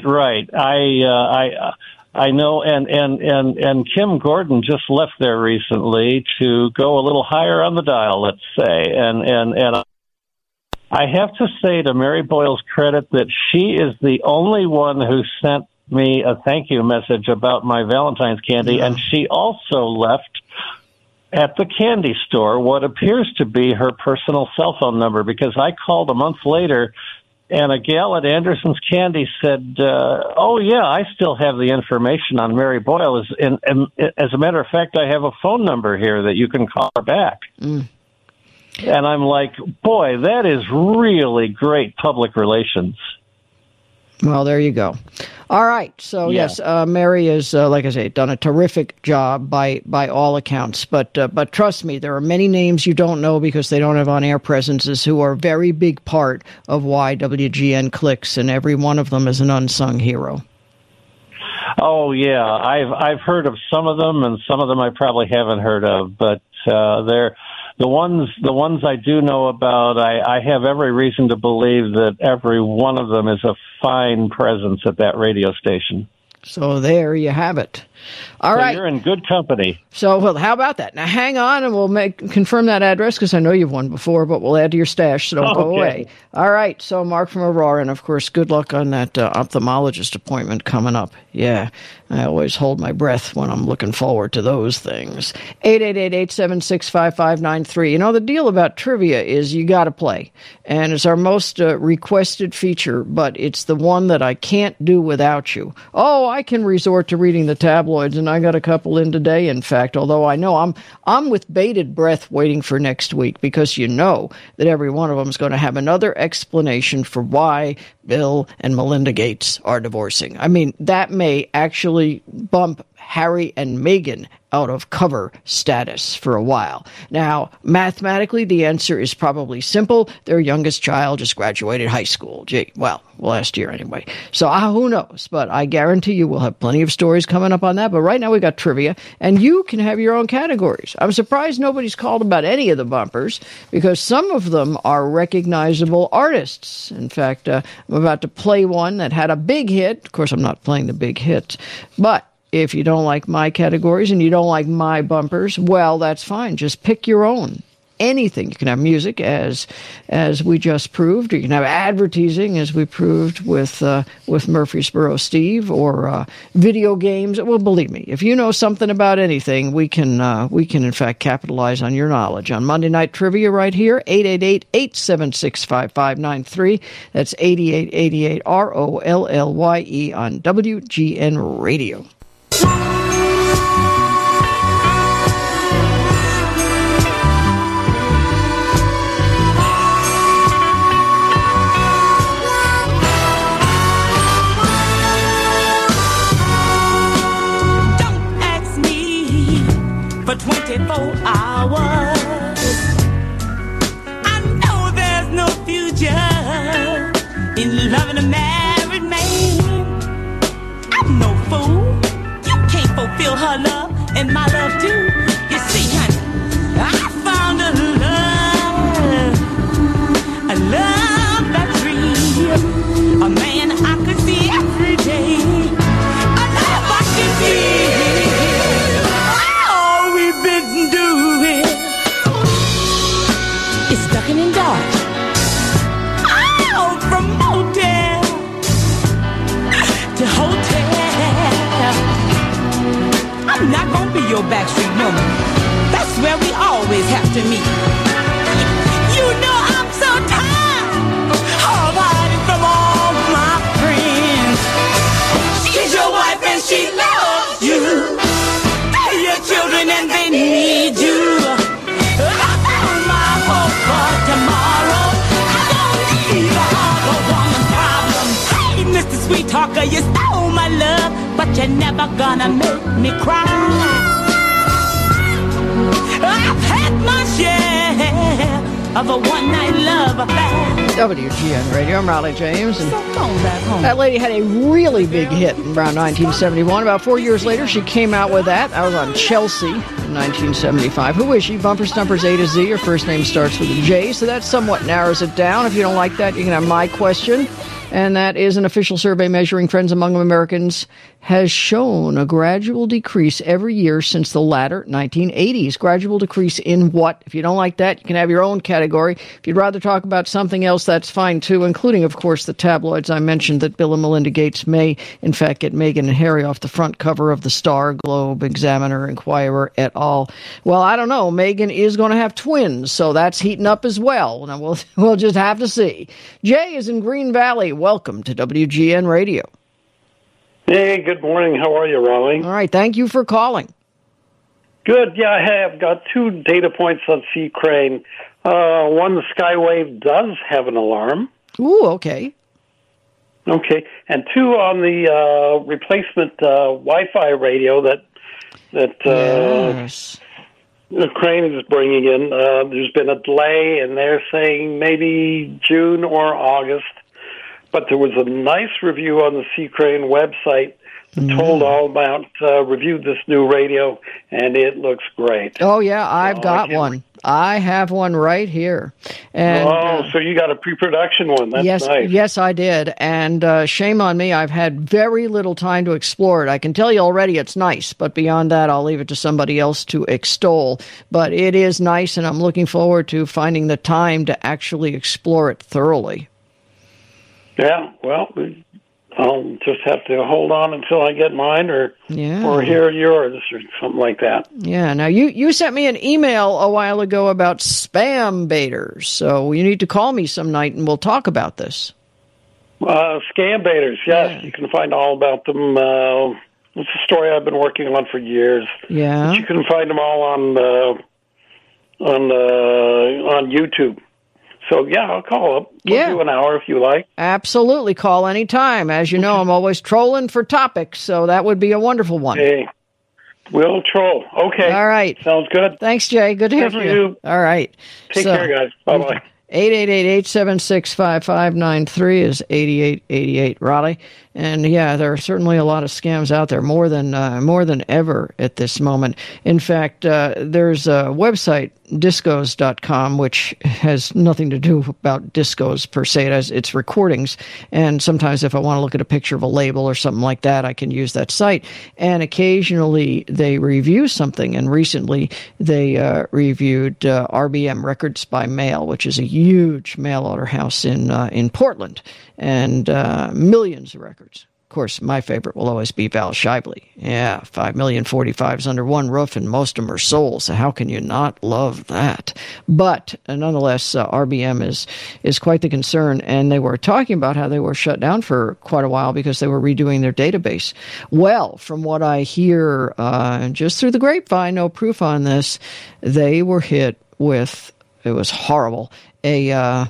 I know, and Kim Gordon just left there recently to go a little higher on the dial, let's say, and I have to say to Mary Boyle's credit that she is the only one who sent me a thank you message about my Valentine's candy, and she also left at the candy store what appears to be her personal cell phone number, because I called a month later and a gal at Anderson's Candy said, oh yeah, I still have the information on Mary Boyle. And as a matter of fact, I have a phone number here that you can call her back. And I'm like, boy, that is really great public relations. Well, there you go. All right. So, yes, Mary is, like I say, done a terrific job by all accounts. But trust me, there are many names you don't know because they don't have on-air presences who are a very big part of why WGN clicks, and every one of them is an unsung hero. Oh, yeah. I've heard of some of them, and some of them I probably haven't heard of. But they're... The ones I do know about, I have every reason to believe that every one of them is a fine presence at that radio station. So there you have it. All right. You're in good company. So, well, how about that? Now, hang on, and we'll confirm that address, because I know you've won before, but we'll add to your stash, so don't go away. All right, so Mark from Aurora, and, of course, good luck on that ophthalmologist appointment coming up. Yeah, I always hold my breath when I'm looking forward to those things. 888-876-5593. You know, the deal about trivia is you got to play, and it's our most requested feature, but it's the one that I can't do without you. Oh, I can resort to reading the tabloids, and I got a couple in today, in fact, although I know I'm with bated breath waiting for next week, because you know that every one of them is going to have another explanation for why Bill and Melinda Gates are divorcing. I mean, that may actually bump Harry and Meghan out of cover status for a while. Now, mathematically, the answer is probably simple. Their youngest child just graduated high school. Gee, well, last year anyway. So who knows? But I guarantee you we'll have plenty of stories coming up on that. But right now we got trivia, and you can have your own categories. I'm surprised nobody's called about any of the bumpers, because some of them are recognizable artists. In fact, I'm about to play one that had a big hit. Of course, I'm not playing the big hit, but if you don't like my categories and you don't like my bumpers, well, that's fine. Just pick your own. Anything. You can have music, as we just proved. You can have advertising, as we proved with Murfreesboro Steve, or video games. Well, believe me, if you know something about anything, we can in fact capitalize on your knowledge. On Monday Night Trivia right here, 888-876-5593. That's 8888 ROLLYE on WGN Radio. For 24 hours, I know there's no future in loving a married man. I'm no fool. You can't fulfill her love and my love too. You see, honey, I found a love that's real, a man I could see every day, a love I can feel. And dark. Oh, from motel to hotel. I'm not gonna be your backstreet woman. That's where we always have to meet. You know I'm so tired of hiding from all my friends. She's your wife and she loves you. They're your children and they need you. Tomorrow, I don't need a harbor woman problem. Hey, Mr. Sweet Talker, you stole my love, but you're never gonna make me cry. I've had my share of a one-night love affair. WGN Radio, I'm Raleigh James, and that lady had a really big hit around 1971. About 4 years later, she came out with that. I was on Chelsea in 1975. Who is she? Bumper Stumpers A to Z. Her first name starts with a J, so that somewhat narrows it down. If you don't like that, you can have my question. And that is an official survey measuring trends among Americans has shown a gradual decrease every year since the latter 1980s. Gradual decrease in what? If you don't like that, you can have your own category. If you'd rather talk about something else, that's fine too, including, of course, the tabloids. I mentioned that Bill and Melinda Gates may, in fact, get Meghan and Harry off the front cover of the Star, Globe, Examiner, Inquirer, et al. Well, I don't know. Meghan is going to have twins, so that's heating up as well. Now, we'll just have to see. Jay is in Green Valley. Welcome to WGN Radio. Hey, good morning. How are you, Raleigh? All right. Thank you for calling. Good. Yeah, I have got 2 data points on Sea Crane. One, the Skywave does have an alarm. Ooh, okay. Okay. And 2, on the replacement Wi-Fi radio that yes. the Crane is bringing in. There's been a delay, and they're saying maybe June or August. But there was a nice review on the Sea Crane website told all about, reviewed this new radio, and it looks great. Oh, yeah, I've got one. I have one right here. And, so you got a pre-production one. That's nice. Yes, I did. And shame on me, I've had very little time to explore it. I can tell you already it's nice, but beyond that, I'll leave it to somebody else to extol. But it is nice, and I'm looking forward to finding the time to actually explore it thoroughly. Yeah, well, I'll just have to hold on until I get mine or hear yours or something like that. Yeah. Now, you sent me an email a while ago about spam baiters, so you need to call me some night and we'll talk about this. Scam baiters, yes. Yeah. You can find all about them. It's a story I've been working on for years. Yeah. But you can find them all on YouTube. So, yeah, I'll call up. We'll do an hour if you like. Absolutely. Call anytime. As you know, I'm always trolling for topics, so that would be a wonderful one. Hey, we'll troll. Okay. All right. Sounds good. Thanks, Jay. Good to hear from you. All right. Take care, guys. Bye-bye. 888-876-5593 is 8888 Raleigh. And yeah, there are certainly a lot of scams out there, more than ever at this moment. In fact, there's a website, discos.com, which has nothing to do about discos per se. It's recordings. And sometimes if I want to look at a picture of a label or something like that, I can use that site. And occasionally they review something. And recently they reviewed RBM, Records by Mail, which is a huge mail order house in Portland, and millions of records. Of course, my favorite will always be Val Shively. Yeah, 5,045,000 under one roof, and most of them are sold. So how can you not love that? But nonetheless, RBM is quite the concern, and they were talking about how they were shut down for quite a while because they were redoing their database. Well, from what I hear, just through the grapevine, no proof on this, they were hit with, it was horrible, a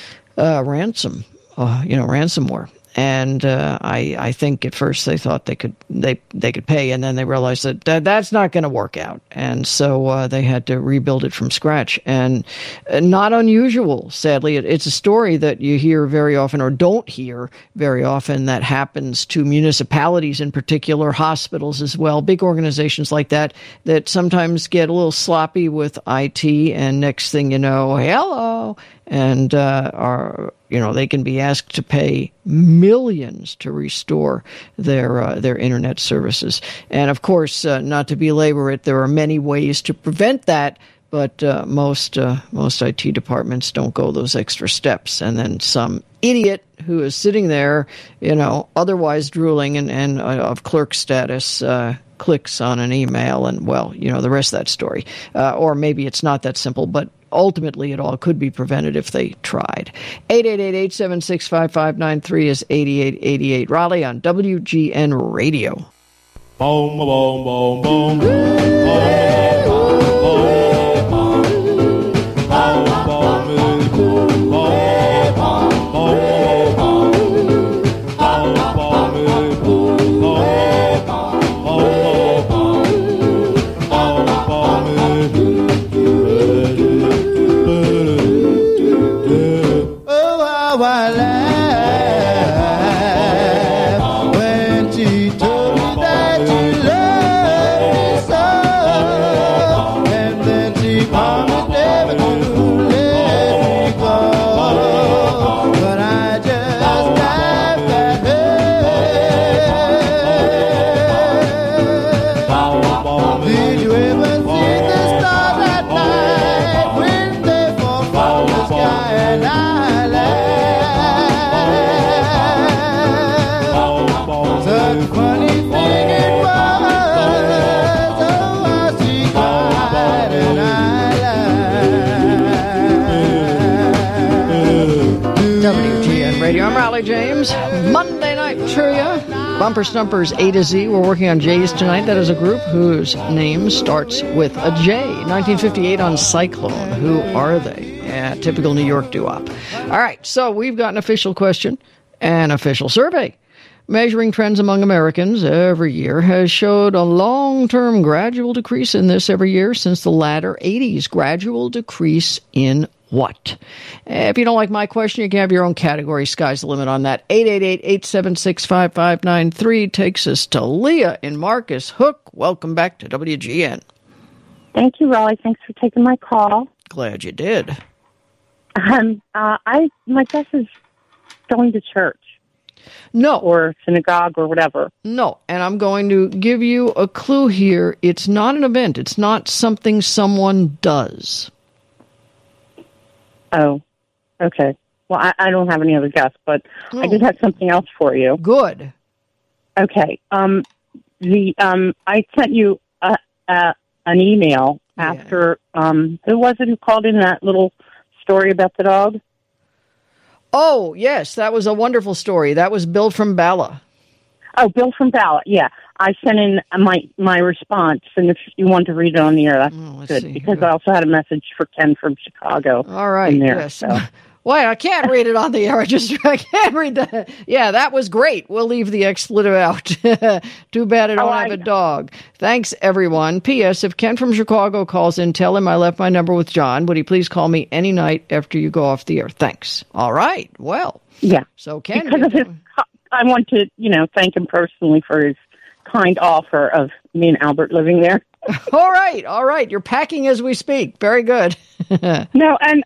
ransomware. And I think at first they thought they could pay, and then they realized that that's not going to work out, and so they had to rebuild it from scratch. And not unusual, sadly, it's a story that you hear very often, or don't hear very often, that happens to municipalities in particular, hospitals as well, big organizations like that sometimes get a little sloppy with IT, and next thing you know, hello. And they can be asked to pay millions to restore their internet services. And of course, not to belabor it, there are many ways to prevent that, but most IT departments don't go those extra steps. And then some idiot who is sitting there, otherwise drooling and of clerk status, clicks on an email, and the rest of that story. Or maybe it's not that simple, but ultimately it all could be prevented if they tried. 888-876-5593 is 8888 Raleigh on WGN Radio. Boom, boom, boom, boom, boom. I'm Raleigh James. Monday Night Trivia. Bumper Stumpers A to Z. We're working on J's tonight. That is a group whose name starts with a J. 1958 on Cyclone. Who are they? Yeah, typical New York doo-wop. All right, so we've got an official question, an official survey. Measuring trends among Americans every year has showed a long-term gradual decrease in this every year since the latter 80s. Gradual decrease in what? If you don't like my question, you can have your own category. Sky's the limit on that. 888-876-5593 takes us to Leah in Marcus Hook. Welcome back to WGN. Thank you, Raleigh. Thanks for taking my call. Glad you did. My guess is going to church. No. Or synagogue or whatever. No. And I'm going to give you a clue here. It's not an event. It's not something someone does. Oh, okay. Well, I don't have any other guess, but I did have something else for you. Good. Okay. I sent you an email after, who was it who called in that little story about the dog? Oh, yes, that was a wonderful story. That was Bill from Bala. Oh, Bill from Bala, yeah. I sent in my response, and if you want to read it on the air, that's good, because I also had a message for Ken from Chicago. All right, in there, yes. So. Wait, I can't read it on the air. I can't read that. Yeah, that was great. We'll leave the expletive out. Too bad I don't have a dog. Thanks, everyone. P.S. If Ken from Chicago calls in, tell him I left my number with John. Would he please call me any night after you go off the air? Thanks. All right. Well. Yeah. So Ken. I want to, thank him personally for his kind offer of me and Albert living there. All right. You're packing as we speak. Very good. No, and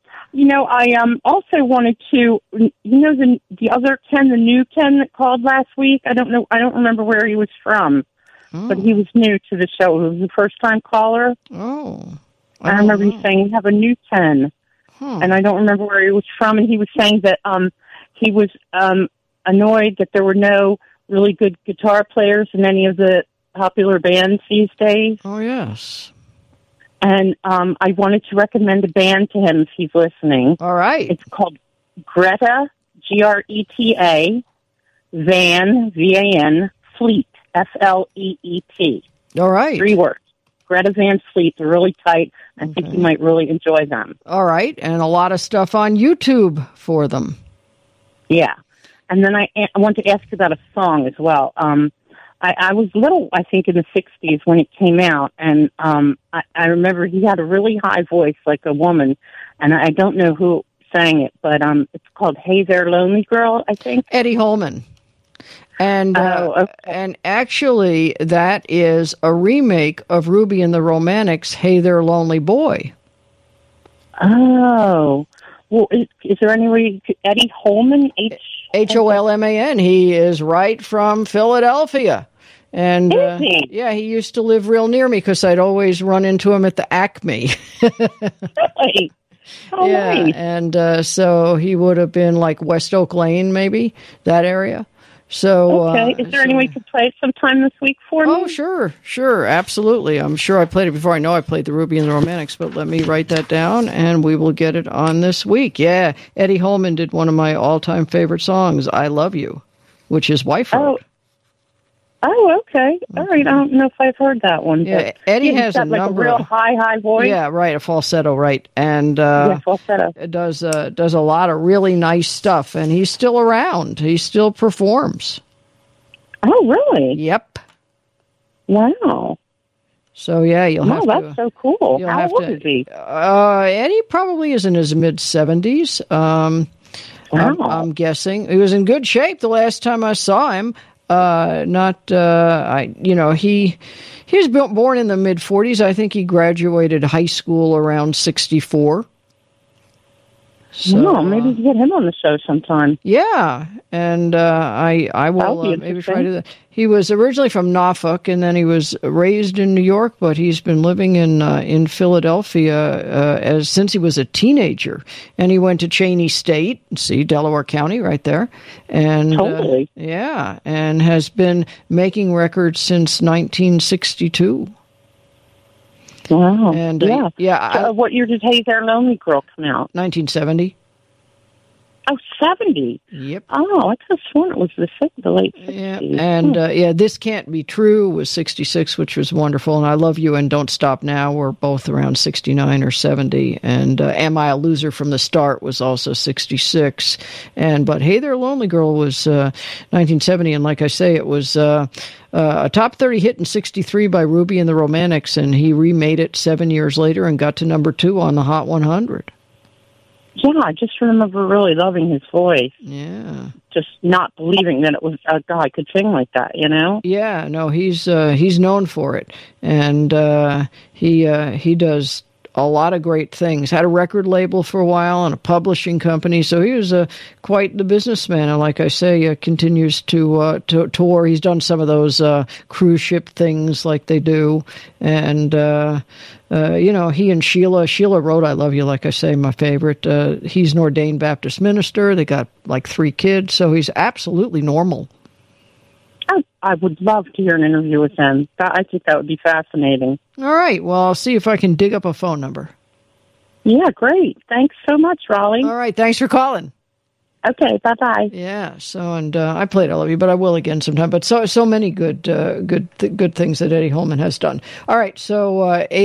I also wanted to, the other Ken, the new Ken that called last week. I don't remember where he was from, but he was new to the show. He was a first-time caller. Oh, I remember you saying you have a new Ken, and I don't remember where he was from. And he was saying that he was annoyed that there were no really good guitar players in any of the popular bands these days. Oh, yes. And I wanted to recommend a band to him if he's listening. All right. It's called Greta, Greta, Van, V-A-N, Fleet, F-L-E-E-T. All right. 3 words. Greta Van Fleet. They're really tight. I think you might really enjoy them. All right. And a lot of stuff on YouTube for them. Yeah. And then I want to ask you about a song as well. I was little, I think, in the 60s when it came out, and I remember he had a really high voice, like a woman, and I don't know who sang it, but it's called Hey There, Lonely Girl, I think. Eddie Holman. And and actually, that is a remake of Ruby and the Romantics' Hey There, Lonely Boy. Oh. Well, is there any way Eddie Holman? Holman. He is right from Philadelphia. And yeah, he used to live real near me because I'd always run into him at the Acme. Really? Oh, yeah, nice. And so he would have been like West Oak Lane, maybe, that area. So, okay. Is there any way you could play it sometime this week for me? Oh, sure, absolutely. I'm sure I played it before. I know I played the Ruby and the Romantics, but let me write that down, and we will get it on this week. Yeah, Eddie Holman did one of my all-time favorite songs, I Love You, which his wife wrote. Oh, okay. All right. I don't know if I've heard that one. Yeah, Eddie has a number a real high voice. Yeah, right, a falsetto, right. And falsetto. Does a lot of really nice stuff, and he's still around. He still performs. Oh, really? Yep. Wow. So, yeah, you'll have to... Oh, that's so cool. How old is he? Eddie probably is in his mid-70s. Wow. I'm guessing. He was in good shape the last time I saw him. He was born in the mid-40s. I think he graduated high school around 64. So, maybe you can get him on the show sometime. Yeah, and I will maybe try to do that. He was originally from Norfolk, and then he was raised in New York, but he's been living in Philadelphia since he was a teenager. And he went to Cheney State, Delaware County, right there, and totally, and has been making records since 1962. Wow. And So what year did Hey There, Lonely Girl come out? 1970. Oh, 70. Yep. Oh, I could have sworn it was the late 60s. Yeah. And This Can't Be True was 66, which was wonderful. And I Love You and Don't Stop Now were both around 69 or 70. And Am I a Loser from the Start was also 66. But Hey There, Lonely Girl was 1970. And like I say, it was a top 30 hit in 63 by Ruby and the Romantics. And he remade it 7 years later and got to number 2 on the Hot 100. Yeah, I just remember really loving his voice. Yeah. Just not believing that it was a guy could sing like that, you know? Yeah, no, he's known for it, and he does a lot of great things. Had a record label for a while and a publishing company, so he was quite the businessman. And like I say, continues to tour. He's done some of those cruise ship things like they do, and he and Sheila wrote "I Love You," like I say, my favorite. He's an ordained Baptist minister. They got like 3 kids, so he's absolutely normal. I would love to hear an interview with him. I think that would be fascinating. All right. Well, I'll see if I can dig up a phone number. Yeah, great. Thanks so much, Raleigh. All right. Thanks for calling. Okay, bye-bye. Yeah, so, and I played "I Love You," but I will again sometime. But so many good things that Eddie Holman has done. All right, so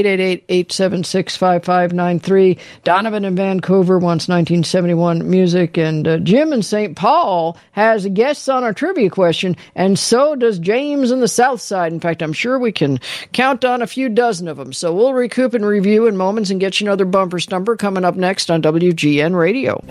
888-876-5593. Donovan in Vancouver wants 1971 music, and Jim in St. Paul has guests on our trivia question, and so does James in the South Side. In fact, I'm sure we can count on a few dozen of them. So we'll recoup and review in moments and get you another bumper stumper coming up next on WGN Radio.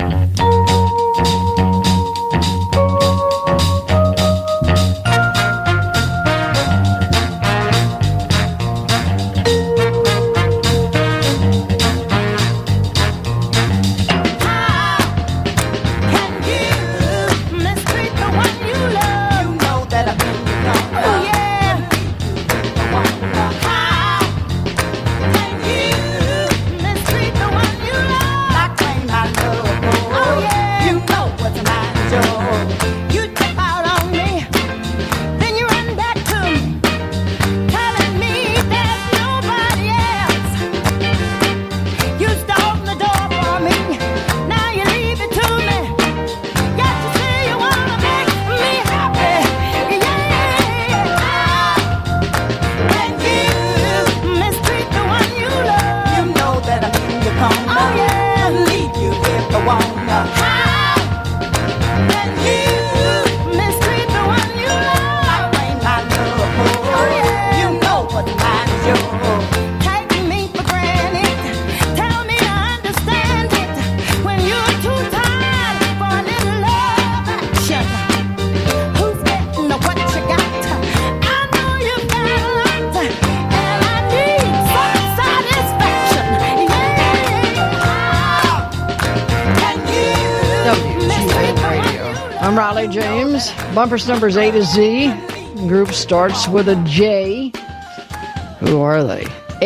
James. Bumpers numbers A to Z. Group starts with a J. Who are they?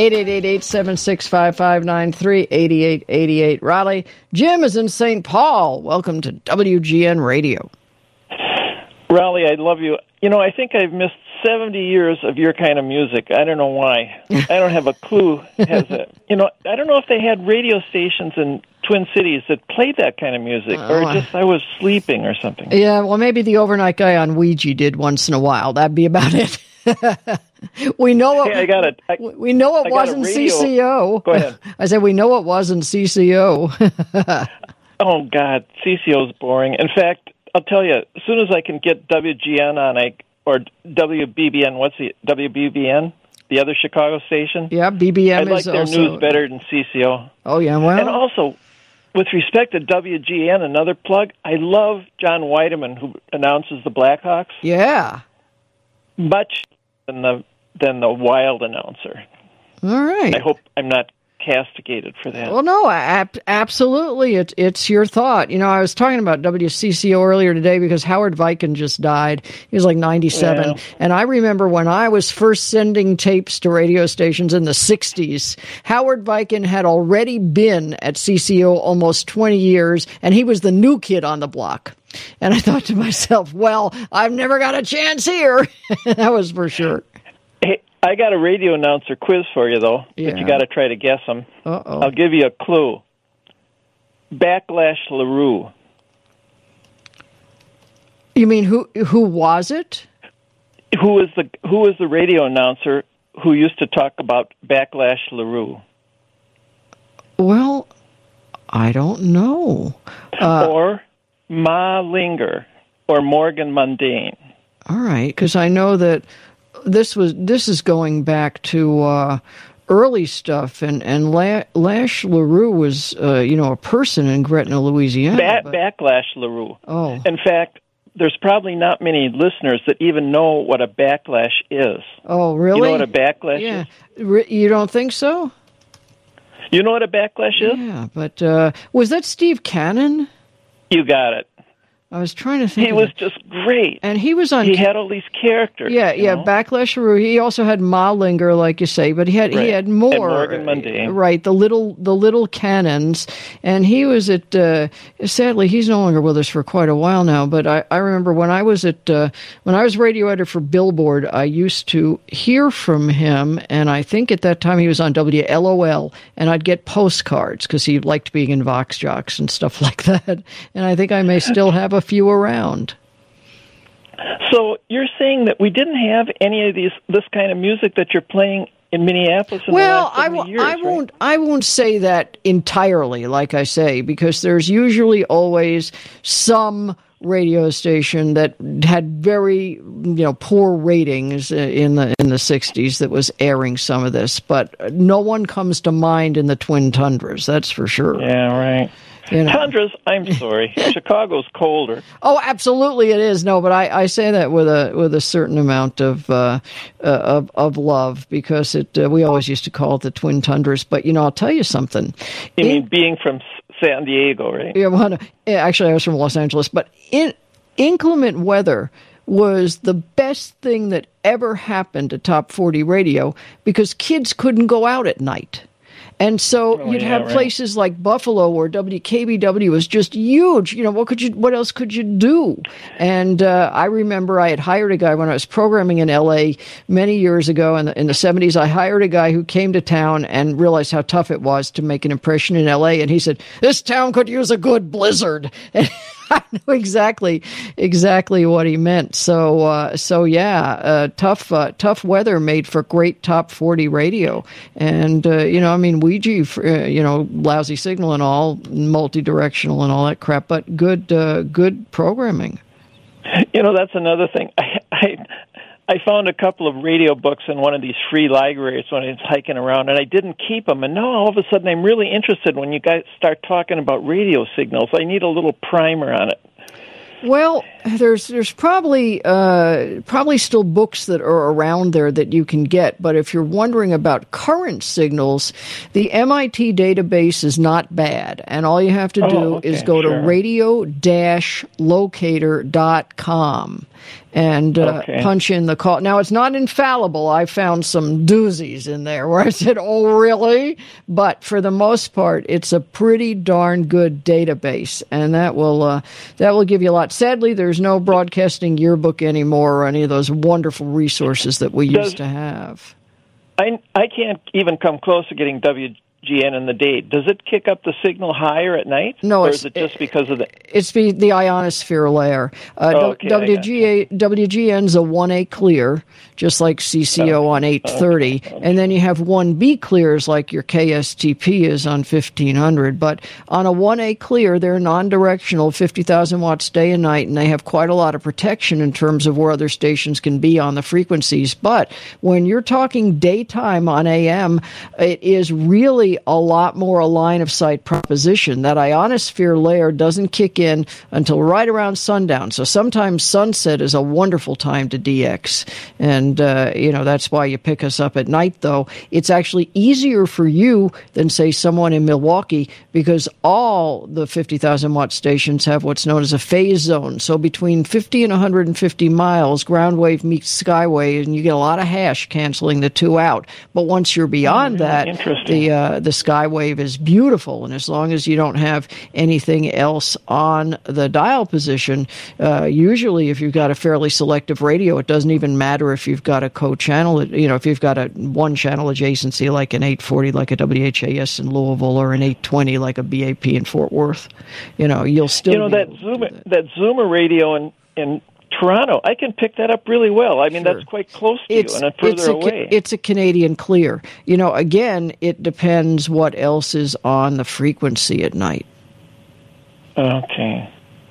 888-876-5593, 8888 Raleigh. Jim is in St. Paul. Welcome to WGN Radio. Raleigh, I love you. You know, I think I've missed 70 years of your kind of music. I don't know why. I don't have a clue. I don't know if they had radio stations in Twin Cities that played that kind of music, or just I was sleeping or something. Yeah, well, maybe the overnight guy on Ouija did once in a while. That'd be about it. We know it. Hey, we know it wasn't CCO. Go ahead. I said we know it wasn't CCO. Oh God, CCO's boring. In fact, I'll tell you, as soon as I can get WGN on or WBBN, what's the WBBN? The other Chicago station? Yeah, BBM I like their news better than CCO. Oh, yeah, well. And also, with respect to WGN, another plug, I love John Weideman, who announces the Blackhawks. Yeah. Much than the Wild announcer. All right. I hope I'm not castigated for that. Well, no, absolutely. It's your thought. You know, I was talking about WCCO earlier today because Howard Viken just died. He was like 97. Yeah. And I remember when I was first sending tapes to radio stations in the 60s, Howard Viken had already been at CCO almost 20 years, and he was the new kid on the block. And I thought to myself, well, I've never got a chance here. That was for sure. Hey, I got a radio announcer quiz for you, though, but you got to try to guess them. Uh-oh. I'll give you a clue. Backlash LaRue. You mean who was it? Who was the radio announcer who used to talk about Backlash LaRue? Well, I don't know. Or Ma Linger or Morgan Mundane. All right, because I know that this is going back to early stuff, and Lash LaRue was, a person in Gretna, Louisiana. Backlash LaRue. Oh. In fact, there's probably not many listeners that even know what a backlash is. Oh, really? You know what a backlash is? You don't think so? You know what a backlash is? Yeah, but was that Steve Cannon? You got it. I was trying to think. He was just great, and he was on. He had all these characters. Yeah. Backlash LaRue. He also had Ma Linger, like you say, but he had more. And Morgan Mundane. Right, the little cannons, and he was at. Sadly, he's no longer with us for quite a while now. But I remember when I was radio editor for Billboard, I used to hear from him, and I think at that time he was on WLOL, and I'd get postcards because he liked being in Vox Jocks and stuff like that. And I think I may still have a few around. So you're saying that we didn't have any of this kind of music that you're playing in Minneapolis in the last 70 years, I won't say that entirely, like I say, because there's usually always some radio station that had very poor ratings in the 60s that was airing some of this, but no one comes to mind in the Twin Tundras, that's for sure. Yeah, right. Tundras, I'm sorry. Chicago's colder. Oh, absolutely it is. No, but I say that with a certain amount of love, because we always used to call it the Twin Tundras. But I'll tell you something. You mean being from San Diego, right? Yeah, well, actually, I was from Los Angeles. But inclement weather was the best thing that ever happened to Top 40 radio, because kids couldn't go out at night. And so you'd have places like Buffalo where WKBW was just huge. What else could you do? And I remember I had hired a guy when I was programming in L.A. many years ago in the 70s. I hired a guy who came to town and realized how tough it was to make an impression in L.A. And he said, "This town could use a good blizzard." And I know exactly what he meant. So tough weather made for great Top 40 radio. And, Ouija, lousy signal and all, multi-directional and all that crap, but good programming. That's another thing. I found a couple of radio books in one of these free libraries when I was hiking around, and I didn't keep them. And now all of a sudden I'm really interested when you guys start talking about radio signals. I need a little primer on it. Well, there's probably still books that are around there that you can get, but if you're wondering about current signals, the MIT database is not bad, and all you have to do is go to radio-locator.com and punch in the call. Now, it's not infallible. I found some doozies in there where I said, "Oh, really?" But for the most part, it's a pretty darn good database, and that will give you a lot. Sadly, there's no broadcasting yearbook anymore or any of those wonderful resources that we used to have. I can't even come close to getting WGN in the date. Does it kick up the signal higher at night? No, or is it just because of the... It's the ionosphere layer. WGN's a 1A clear, just like CCO on 830. And then you have 1B clears like your KSTP is on 1500. But on a 1A clear, they're non-directional, 50,000 watts day and night, and they have quite a lot of protection in terms of where other stations can be on the frequencies. But when you're talking daytime on AM, it is really a lot more a line-of-sight proposition. That ionosphere layer doesn't kick in until right around sundown. So sometimes sunset is a wonderful time to DX. And, that's why you pick us up at night, though. It's actually easier for you than, say, someone in Milwaukee, because all the 50,000 watt stations have what's known as a phase zone. So between 50 and 150 miles, ground wave meets skywave, and you get a lot of hash canceling the two out. But once you're beyond that, the skywave is beautiful. And as long as you don't have anything else on the dial position, usually if you've got a fairly selective radio, it doesn't even matter if you've got a co-channel, if you've got a one-channel adjacency like an 840 like a WHAS in Louisville or an 820 like a BAP in Fort Worth, you'll still that Zoomer radio in Toronto, I can pick that up really well. I mean, that's quite close to you and further away. It's a Canadian clear. Again, it depends what else is on the frequency at night. Okay.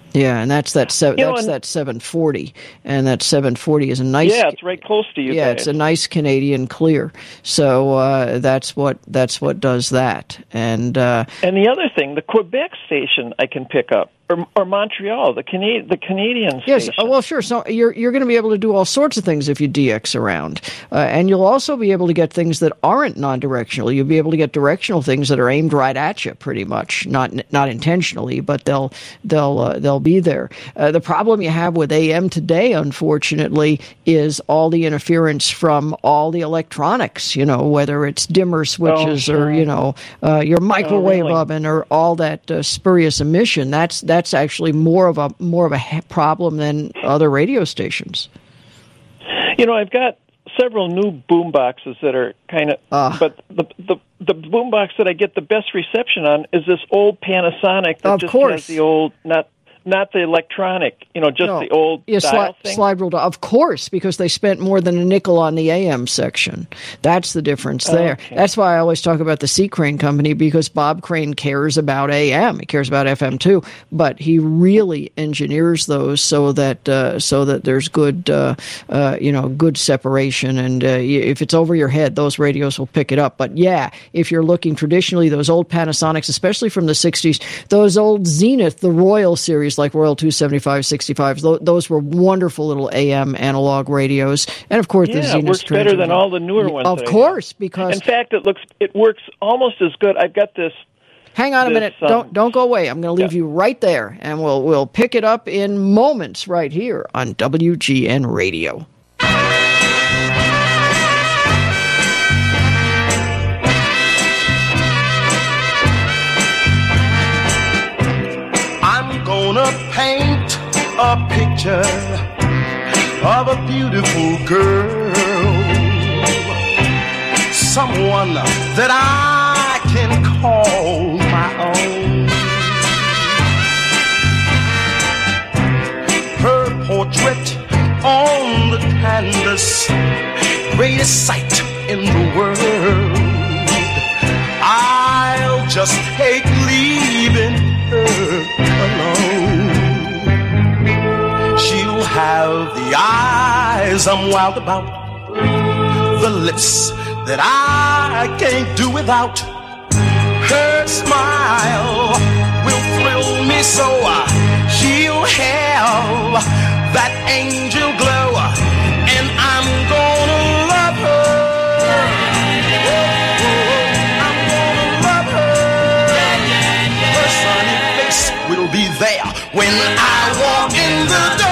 Yeah, and that's that 740, and that 740 is a nice. Yeah, it's right close to you. Yeah, guys. it's a nice Canadian clear. So that's what does that. And the other thing, the Quebec station I can pick up, or Montreal, the Canadian yes, station. well, sure. So you're going to be able to do all sorts of things if you DX around, and you'll also be able to get things that aren't non-directional. You'll be able to get directional things that are aimed right at you, pretty much, not intentionally, but they'll be there. The problem you have with AM today, unfortunately, is all the interference from all the electronics. You know, whether it's dimmer switches or your microwave oven or all that spurious emission. That's actually more of a problem than other radio stations. You know, I've got several new boom boxes that are kind of, but the boom box that I get the best reception on is this old Panasonic that just has the old, not the electronic, just the old dial thing. Slide rule, of course, because they spent more than a nickel on the AM section. That's the difference there. Okay. That's why I always talk about the C. Crane Company, because Bob Crane cares about AM. He cares about FM too, but he really engineers those so that there's good, good separation. And if it's over your head, those radios will pick it up. But yeah, if you're looking traditionally, those old Panasonics, especially from the 60s, those old Zenith, the Royal series, like Royal 275, 65s, those were wonderful little AM analog radios. And of course, the Zenith it works better than all the newer ones. Of course, because in fact, it works almost as good. I've got this. Hang on a minute. Don't go away. I'm going to leave you right there, and we'll pick it up in moments right here on WGN Radio. Gonna paint a picture of a beautiful girl, someone that I can call my own. Her portrait on the canvas, greatest sight in the world. I'll just take leaving her alone. She'll have the eyes I'm wild about, the lips that I can't do without. Her smile will thrill me so. She'll have that angel glow, and I'm gonna love her. Will be there when I walk in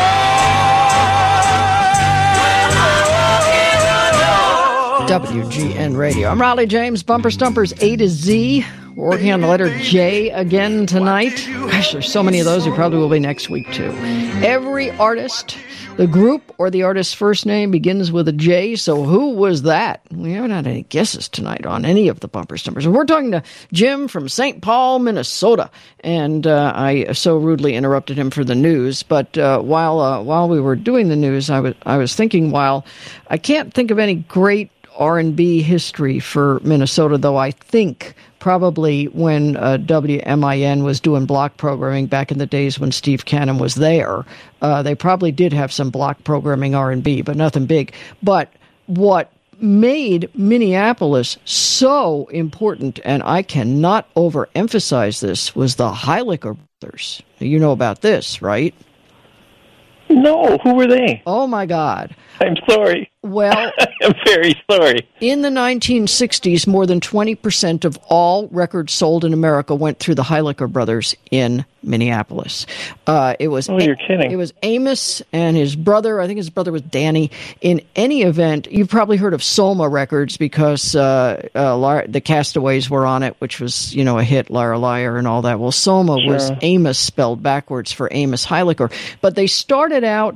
the door. WGN Radio. I'm Raleigh James, Bumper Stumpers A to Z. We're working on the letter J again tonight. Gosh, there's so many of those. We probably will be next week, too. Every artist, the group or the artist's first name begins with a J, so who was that? We haven't had any guesses tonight on any of the Bumper Stumpers. And we're talking to Jim from St. Paul, Minnesota, and I so rudely interrupted him for the news. But while we were doing the news, I was thinking, while I can't think of any great R&B history for Minnesota, though I think probably when WMIN was doing block programming back in the days when Steve Cannon was there, they probably did have some block programming R&B, but nothing big. But what made Minneapolis so important, and I cannot overemphasize this, was the Heiliger brothers. You know about this, right? No, who were they? Oh, my God. I'm sorry. Well, I'm very sorry. In the 1960s, more than 20% of all records sold in America went through the Heiliger brothers in Minneapolis. You're kidding. It was Amos and his brother. I think his brother was Danny. In any event, you've probably heard of Soma Records because the Castaways were on it, which was, a hit, Liar Liar and all that. Well, Soma was Amos spelled backwards for Amos Heiliger. But they started out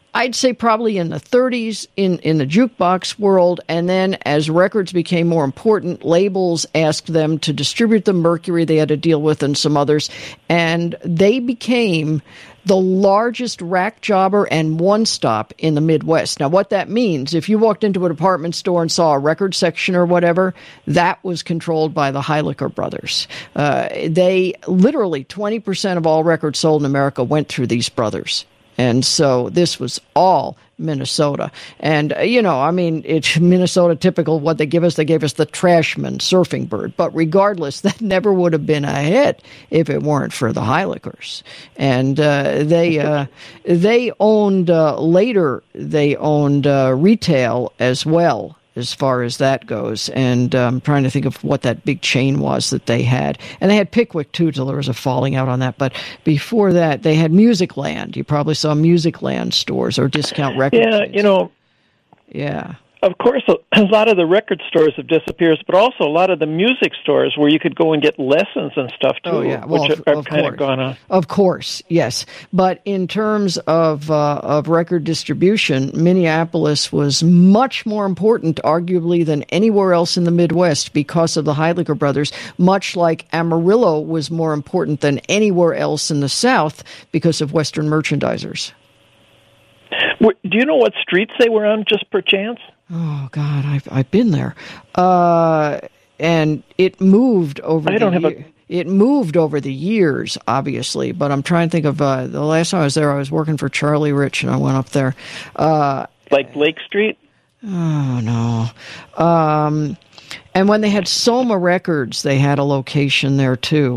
I'd say probably in the 30s in the jukebox world, and then as records became more important, labels asked them to distribute them. Mercury they had to deal with, and some others, and they became the largest rack jobber and one-stop in the Midwest. Now, what that means, if you walked into a department store and saw a record section or whatever, that was controlled by the Heiliger brothers. They literally 20% of all records sold in America went through these brothers. And so this was all Minnesota. And, it's Minnesota typical. What they gave us the Trashman Surfing Bird. But regardless, that never would have been a hit if it weren't for the Heiligers. And they owned, later, they owned retail as well, as far as that goes. And I'm trying to think of what that big chain was that they had. And they had Pickwick, too, till there was a falling out on that. But before that, they had Music Land. You probably saw Music Land stores or discount record stores. Yeah. Of course, a lot of the record stores have disappeared, but also a lot of the music stores where you could go and get lessons and stuff, too, which are kind of gone on. Of course, yes. But in terms of record distribution, Minneapolis was much more important, arguably, than anywhere else in the Midwest because of the Heiliger brothers, much like Amarillo was more important than anywhere else in the South because of Western merchandisers. Do you know what streets they were on, just per chance? Oh, God, I've been there. And it moved over It moved over the years, obviously, but I'm trying to think of the last time I was there, I was working for Charlie Rich, and I went up there. Like Lake Street? Oh, no. And when they had Soma Records, they had a location there too.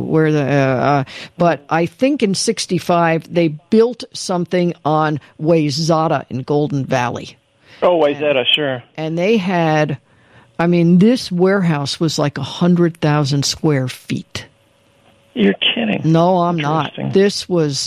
But I think in '65 they built something on Wayzata in Golden Valley. Oh, Wayzata, sure. And they had, this warehouse was like 100,000 square feet. You're kidding. No, I'm not. This was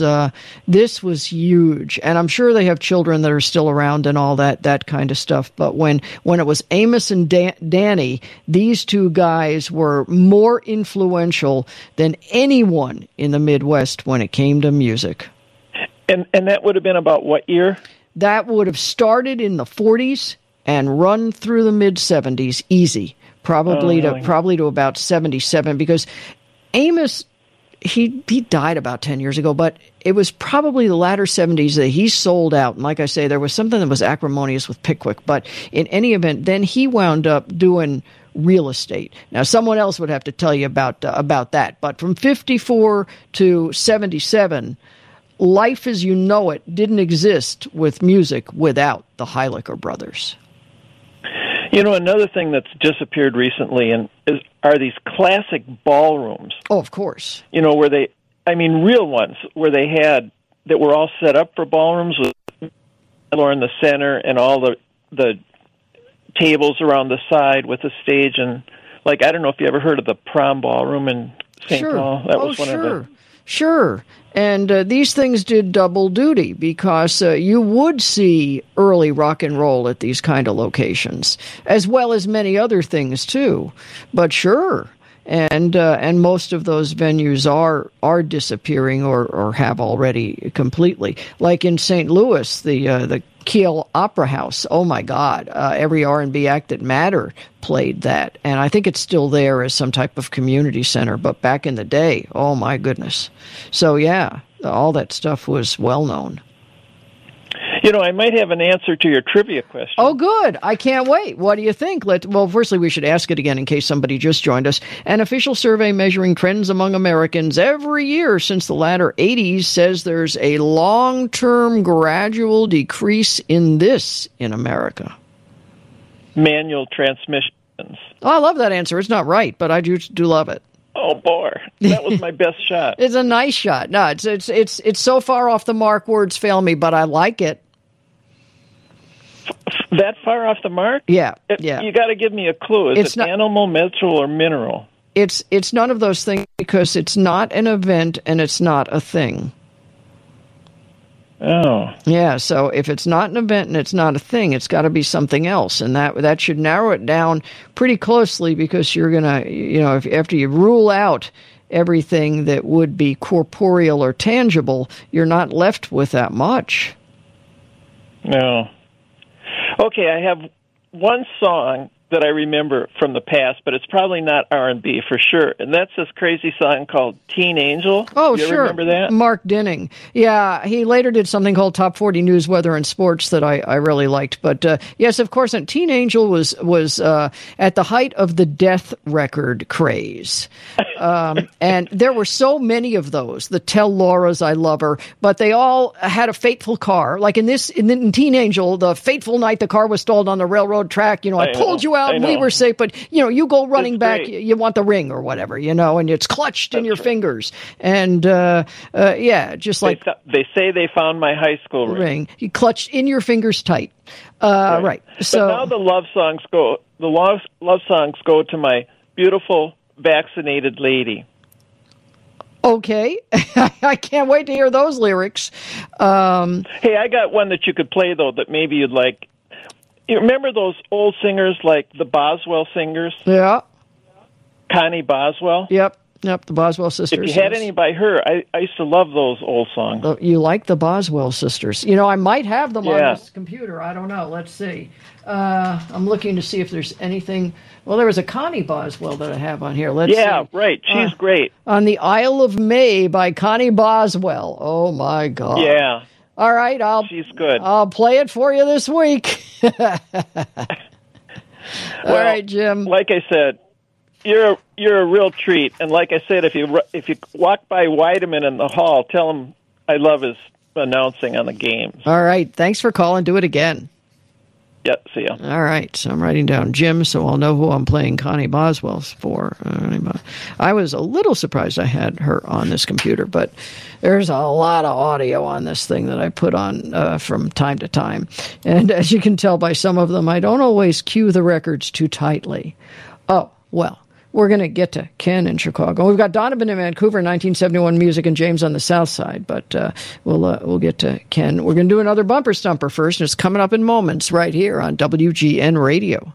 huge, and I'm sure they have children that are still around and all that kind of stuff. But when it was Amos and Danny, these two guys were more influential than anyone in the Midwest when it came to music. And that would have been about what year? That would have started in the 40s and run through the mid 70s, easy, probably to about 77, because Amos. He died about 10 years ago, but it was probably the latter 70s that he sold out. And like I say, there was something that was acrimonious with Pickwick. But in any event, then he wound up doing real estate. Now, someone else would have to tell you about that. But from 54 to 77, life as you know it didn't exist with music without the Heiliger brothers. Another thing that's disappeared recently are these classic ballrooms. Oh, of course. Where real ones, where that were all set up for ballrooms with floor in the center and all the tables around the side with a stage. And, I don't know if you ever heard of the Prom Ballroom in St. Paul. That was one of the... Sure. And these things did double duty because you would see early rock and roll at these kind of locations, as well as many other things, too. But sure. And most of those venues are disappearing or have already completely. Like in St. Louis, the Kiel Opera House. Oh my God! Every R&B act that mattered played that, and I think it's still there as some type of community center. But back in the day, oh my goodness! So yeah, all that stuff was well known. I might have an answer to your trivia question. Oh, good. I can't wait. What do you think? Well, firstly, we should ask it again in case somebody just joined us. An official survey measuring trends among Americans every year since the latter 80s says there's a long-term gradual decrease in America. Manual transmissions. Oh, I love that answer. It's not right, but I do love it. Oh boy, that was my best shot. It's a nice shot. No, it's so far off the mark, words fail me, but I like it. That far off the mark? Yeah. You got to give me a clue. Is it animal, metal, or mineral? It's none of those things because it's not an event and it's not a thing. Oh. Yeah, so if it's not an event and it's not a thing, it's got to be something else. And that should narrow it down pretty closely because you're going to, after you rule out everything that would be corporeal or tangible, you're not left with that much. No. Okay, I have one song that I remember from the past, but it's probably not R&B for sure. And that's this crazy song called Teen Angel. Oh, you sure. Remember that? Mark Dinning. Yeah, he later did something called Top 40 News, Weather, and Sports that I really liked. But yes, of course, and Teen Angel was at the height of the Death record craze. And there were so many of those. The Tell Laura's I Love Her, but they all had a fateful car. Like in Teen Angel, the fateful night the car was stalled on the railroad track. I pulled you out and we were safe, but you go running back, you want the ring or whatever, and it's clutched in your fingers. And just like they say they found my high school ring. You clutched in your fingers tight. Right. So but now the love songs go. The love songs go to my beautiful vaccinated lady. Okay. I can't wait to hear those lyrics. Hey, I got one that you could play, though, that maybe you'd like. You remember those old singers like the Boswell singers? Yeah. Connie Boswell? Yep, the Boswell sisters. If you had any by her, I used to love those old songs. You like the Boswell sisters. I might have them on this computer. I don't know. Let's see. I'm looking to see if there's anything. Well, there was a Connie Boswell that I have on here. Let's see. Right. She's great. On the Isle of May by Connie Boswell. Oh, my God. Yeah. All right, she's good. I'll play it for you this week. All right, Jim. Like I said, you're a real treat, and like I said, if you walk by Weideman in the hall, tell him I love his announcing on the games. All right, thanks for calling. Do it again. Yep, see ya. All right, so I'm writing down Jim, so I'll know who I'm playing Connie Boswell's for. I was a little surprised I had her on this computer, but there's a lot of audio on this thing that I put on from time to time. And as you can tell by some of them, I don't always cue the records too tightly. Oh, well. We're going to get to Ken in Chicago. We've got Donovan in Vancouver, 1971 music, and James on the South Side. But we'll get to Ken. We're going to do another bumper stumper first, and it's coming up in moments right here on WGN Radio.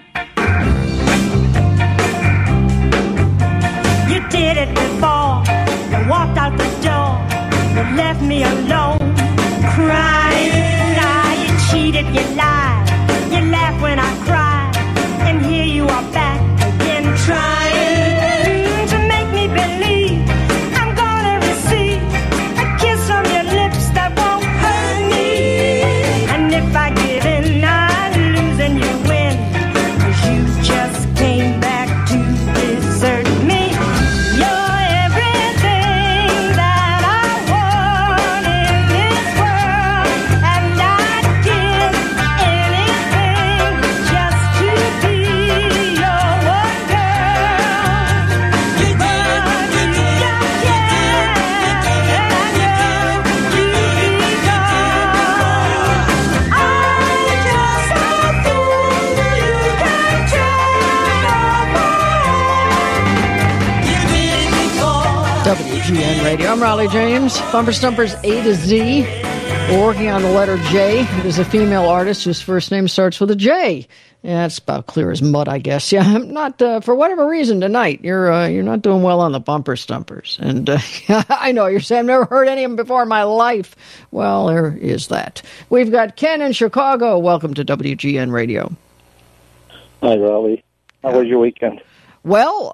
You did it before. You walked out the door. You left me alone, crying. Now you cheated, you lied. You laughed when I cried, and here you are back. Trying to make me believe I'm gonna receive a kiss from your lips that won't hurt me. And if I give in, I lose and you win, 'cause you just came back to desert me. You're everything that I want in this world, and I'd give anything just to be your one girl. WGN Radio. I'm Raleigh James. Bumper Stumpers A to Z. We're working on the letter J. It is a female artist whose first name starts with a J. Yeah, it's about clear as mud, I guess. Yeah, I'm not, for whatever reason tonight, you're not doing well on the Bumper Stumpers. And I know, you're saying I've never heard any of them before in my life. Well, there is that. We've got Ken in Chicago. Welcome to WGN Radio. Hi, Raleigh. How was your weekend? Well,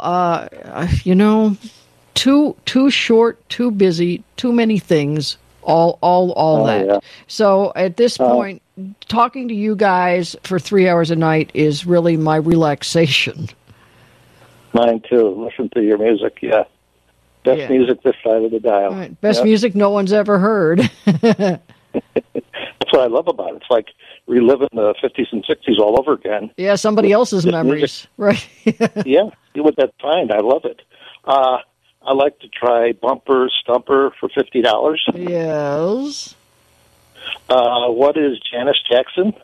too short, too busy, too many things, all that. Yeah. So at this point, talking to you guys for 3 hours a night is really my relaxation. Mine too. Listen to your music, yeah. Best music this side of the dial. Right. Best music no one's ever heard. That's what I love about it. It's like reliving the 50s and 60s all over again. Yeah, somebody else's memories. Right. Yeah, that's fine. I love it. I like to try Bumper Stumper for $50. Yes. What is Janice Jackson?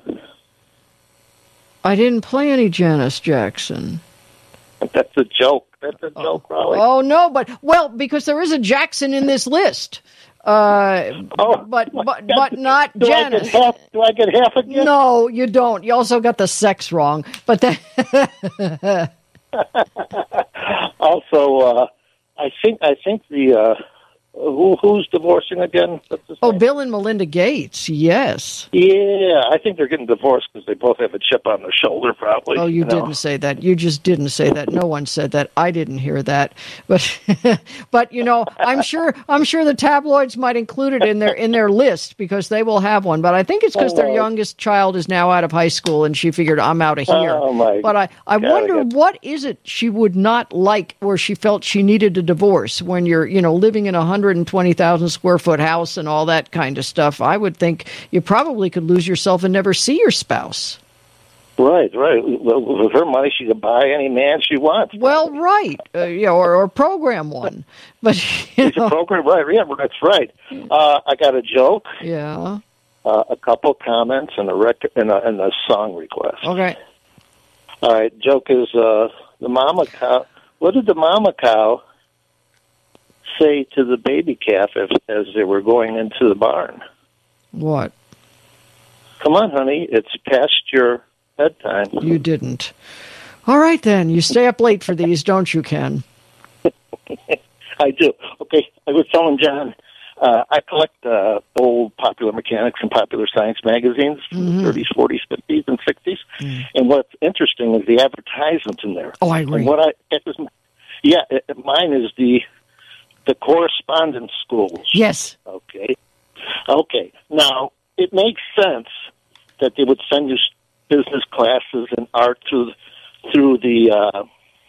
I didn't play any Janice Jackson. That's a joke. That's a joke, Raleigh. Oh, no, because there is a Jackson in this list. But not Janice. Do I get half again? No, you don't. You also got the sex wrong. But also, I think the who's divorcing again? Oh, Bill and Melinda Gates, yes. Yeah, I think they're getting divorced because they both have a chip on their shoulder, probably. Oh, you didn't say that. You just didn't say that. No one said that. I didn't hear that. But, but you know, I'm sure the tabloids might include it in their list because they will have one. But I think it's because their youngest child is now out of high school and she figured I'm out of here. Oh, my but I wonder what is it she would not like where she felt she needed a divorce when you're, you know, living in a 120,000 square foot house and all that kind of stuff. I would think you probably could lose yourself and never see your spouse. Right. With her money, she could buy any man she wants. Well, right. Or program one. But She's a program, right? Yeah, that's right. I got a joke. Yeah. A couple comments and a song request. Okay. All right. Joke is the mama cow. What did the mama cow say to the baby calf as they were going into the barn? What? Come on, honey. It's past your bedtime. You didn't. All right, then. You stay up late for these, don't you, Ken? I do. Okay. I was telling John, I collect old Popular Mechanics and Popular Science magazines from the 30s, 40s, 50s, and 60s. And what's interesting is the advertisements in there. Oh, I agree. And mine is the correspondence schools. Yes. Okay. Now, it makes sense that they would send you business classes and art through the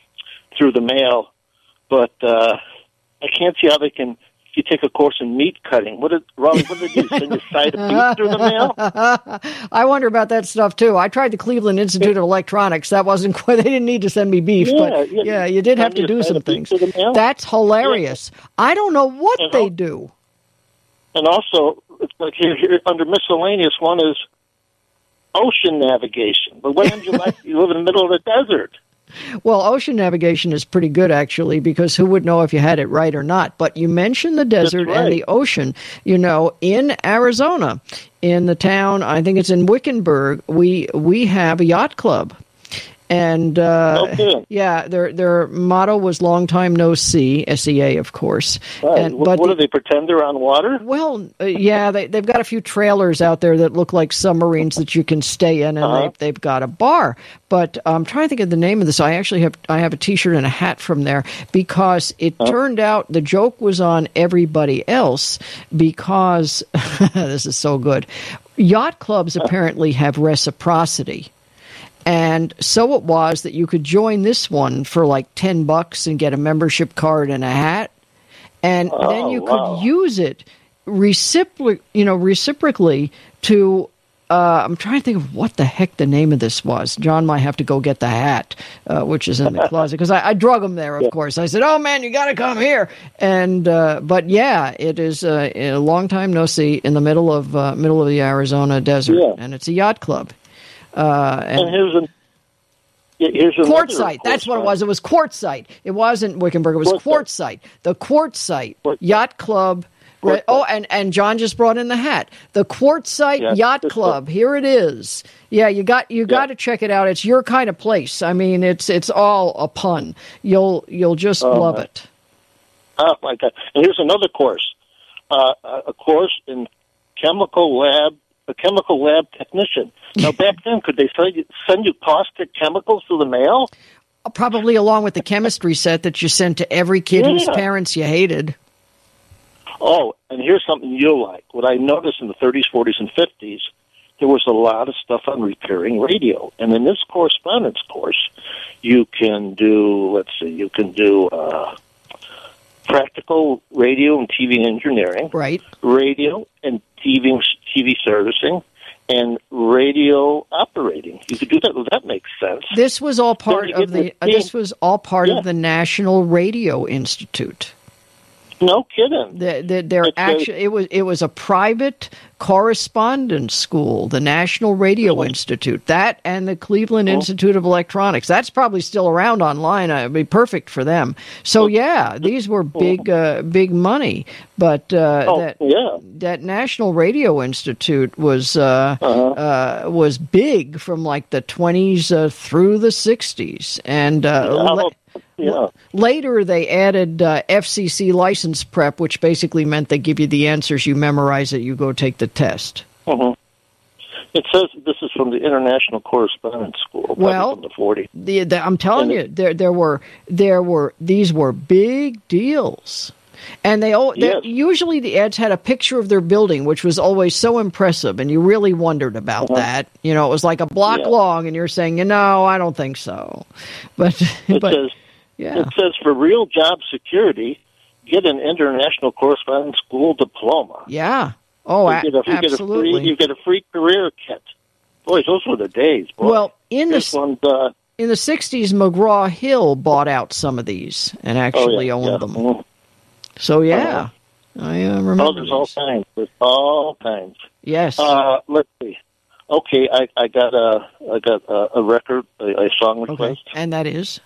mail, but I can't see how they can. If you take a course in meat cutting, what did they do? Send you a side of beef through the mail? I wonder about that stuff too. I tried the Cleveland Institute of Electronics. That wasn't quite. They didn't need to send me beef, but you did have to do some things. That's hilarious. Yeah. I don't know what they do. And also, it's like here under miscellaneous, one is ocean navigation. But when you live in the middle of the desert. Well, ocean navigation is pretty good, actually, because who would know if you had it right or not? But you mentioned the desert and the ocean. You know, in Arizona, in the town, I think it's in Wickenburg, we have a yacht club. And, their motto was long time no see, SEA, of course. Right. And, what do they pretend they're on water? Well, they've got a few trailers out there that look like submarines that you can stay in, and they've got a bar. But I'm trying to think of the name of this. I have a T-shirt and a hat from there because it turned out the joke was on everybody else because, this is so good, yacht clubs apparently have reciprocity. And so it was that you could join this one for like $10 and get a membership card and a hat. And then you could use it reciprocally to, I'm trying to think of what the heck the name of this was. John might have to go get the hat, which is in the closet, because I drug him there, of course. I said, oh, man, you got to come here. And but, yeah, it is a long time no see in the middle of the Arizona desert. And it's a yacht club. And here's Quartzsite. That's what it was. It was Quartzsite. It wasn't Wickenburg. It was Quartzsite. The Quartzsite Yacht Club. And John just brought in the hat. The Quartzsite Yacht Club. Here it is. Yeah, you got to check it out. It's your kind of place. I mean, it's all a pun. You'll just love it. Oh my God! And here's another course. A course in a chemical lab technician. Now, back then, could they send you caustic chemicals through the mail? Probably along with the chemistry set that you sent to every kid whose parents you hated. Oh, and here's something you'll like. What I noticed in the 30s, 40s, and 50s, there was a lot of stuff on repairing radio. And in this correspondence course, you can do, practical radio and TV engineering. Right. Radio and TV servicing. And radio operating. You could do that. Well, that makes sense. This was all part of the National Radio Institute. No kidding. It was a private correspondence school, the National Radio Institute. That and the Cleveland Institute of Electronics. That's probably still around online. It'd be perfect for them. So these were big money. But that National Radio Institute was big from like the 20s through the 60s. And Yeah. Later, they added FCC license prep, which basically meant they give you the answers, you memorize it, you go take the test. Mm-hmm. It says this is from the International Correspondence School. Well, from the 40s. I'm telling you, these were big deals. And usually the ads had a picture of their building, which was always so impressive, and you really wondered about that. You know, it was like a block long, and you're saying, I don't think so. But it says for real job security, get an International Correspondence School diploma. Yeah. Oh, absolutely. You get a free career kit. Boy, those were the days. Boy. Well, in the 60s, McGraw-Hill bought out some of these and actually owned them. Mm-hmm. So, I remember. Oh, there's all kinds. There's all kinds. Yes. Let's see. Okay, I got a record, a song request. Okay. And that is?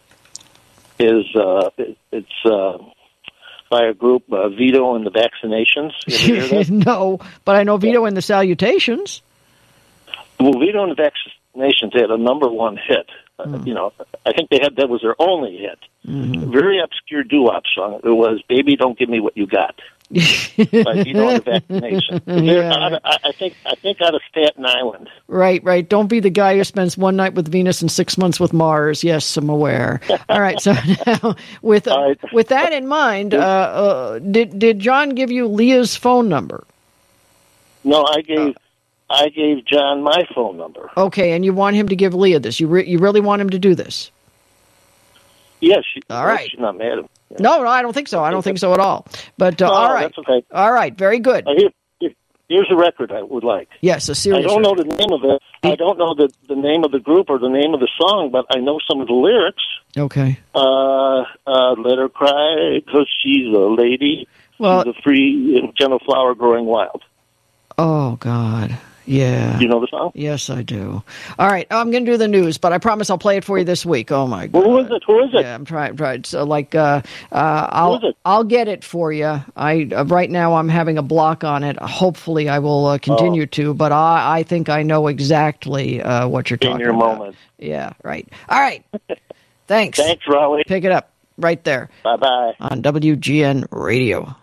It's by a group, Vito and the Vaccinations. You ever hear that? No, but I know Vito and the Salutations. Well, Vito and the Vaccinations had a -- hit. I think that was their only hit. Mm-hmm. Very obscure doo-wop song. It was "Baby, Don't Give Me What You Got" by Vito and the Vaccinations. I think out of Staten Island. Right. Don't be the guy who spends one night with Venus and 6 months with Mars. Yes, I'm aware. All right. So now, with that in mind, did John give you Leah's phone number? No, I gave John my phone number. Okay, and you want him to give Leah this? You really want him to do this? Yes. All right. She's not mad at me. No, I don't think so. I don't think so at all. But all right. That's okay. All right, very good. Here's a record I would like. Yes, a serious I don't know the name of it. I don't know the name of the group or the name of the song, but I know some of the lyrics. Okay. Let her cry because she's a lady. Well, she's a free and gentle flower growing wild. Oh, God. Yeah. You know the song? Yes, I do. All right, I'm going to do the news, but I promise I'll play it for you this week. Oh my God! Who is it? Yeah, I'm trying. So, I'll get it for you. Right now I'm having a block on it. Hopefully, I will continue to, but I think I know exactly what you're talking about. In your moment. Yeah. Right. All right. Thanks. Thanks, Raleigh. Pick it up right there. Bye-bye. On WGN Radio.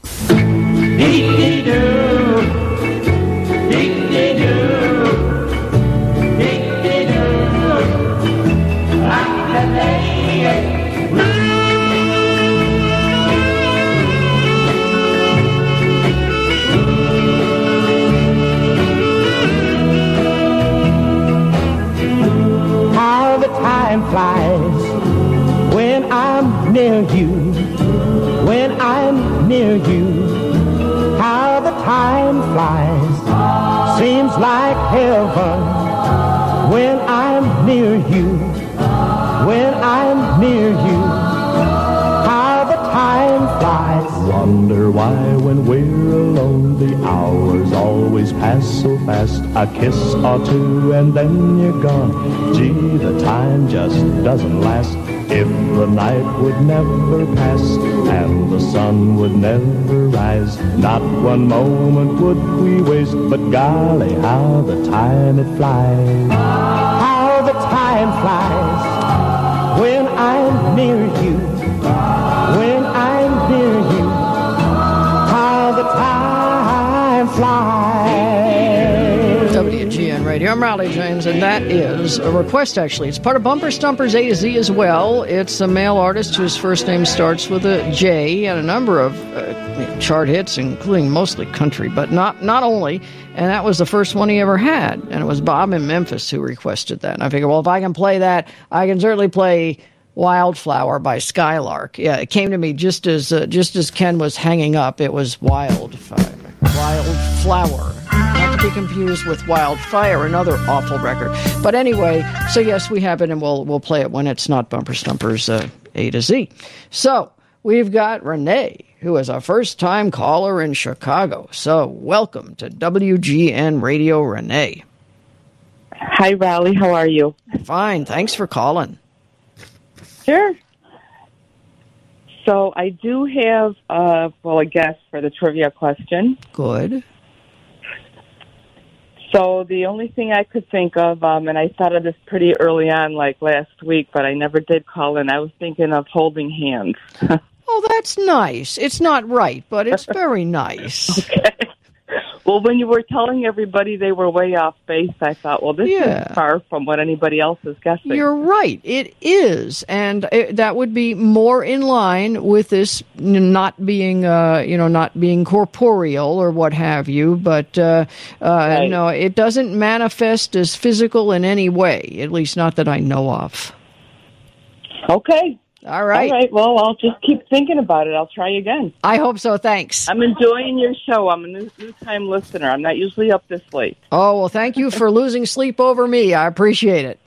How the time flies when I'm near you, when I'm near you. How the time flies, seems like heaven when I'm near you, when I'm near you. How the time flies. Wonder why when we're alone the hours always pass so fast. A kiss or two and then you're gone. Gee, the time just doesn't last. If the night would never pass and the sun would never rise, not one moment would we waste, but golly, how the time it flies. How the time flies when I'm near you, when I'm near you. How the time flies. WGN Radio. I'm Raleigh James, and that is a request, actually. It's part of Bumper Stumpers A to Z as well. It's a male artist whose first name starts with a J, and a number of chart hits, including mostly country, but not only. And that was the first one he ever had. And it was Bob in Memphis who requested that. And I figured, well, if I can play that, I can certainly play Wildflower by Skylark. Yeah, it came to me just as Ken was hanging up. It was Wildflower. Not to be confused with Wildfire, another awful record. But anyway, so yes, we have it, and we'll play it when it's not Bumper Stumpers A to Z. So we've got Renee, who is a first-time caller in Chicago. So welcome to WGN Radio, Renee. Hi, Raleigh. How are you? Fine. Thanks for calling. Sure. So I do have, a guess for the trivia question. Good. So the only thing I could think of, and I thought of this pretty early on, like last week, but I never did call in. I was thinking of Holding Hands. Oh, that's nice. It's not right, but it's very nice. Okay. Well, when you were telling everybody they were way off base, I thought, well, this is far from what anybody else is guessing. You're right. It is. And that would be more in line with this not being, not being corporeal or what have you. But, Right. no, it doesn't manifest as physical in any way, at least not that I know of. Okay. All right. All right. Well, I'll just keep thinking about it. I'll try again. I hope so. Thanks. I'm enjoying your show. I'm a new-time listener. I'm not usually up this late. Oh, well, thank you for losing sleep over me. I appreciate it.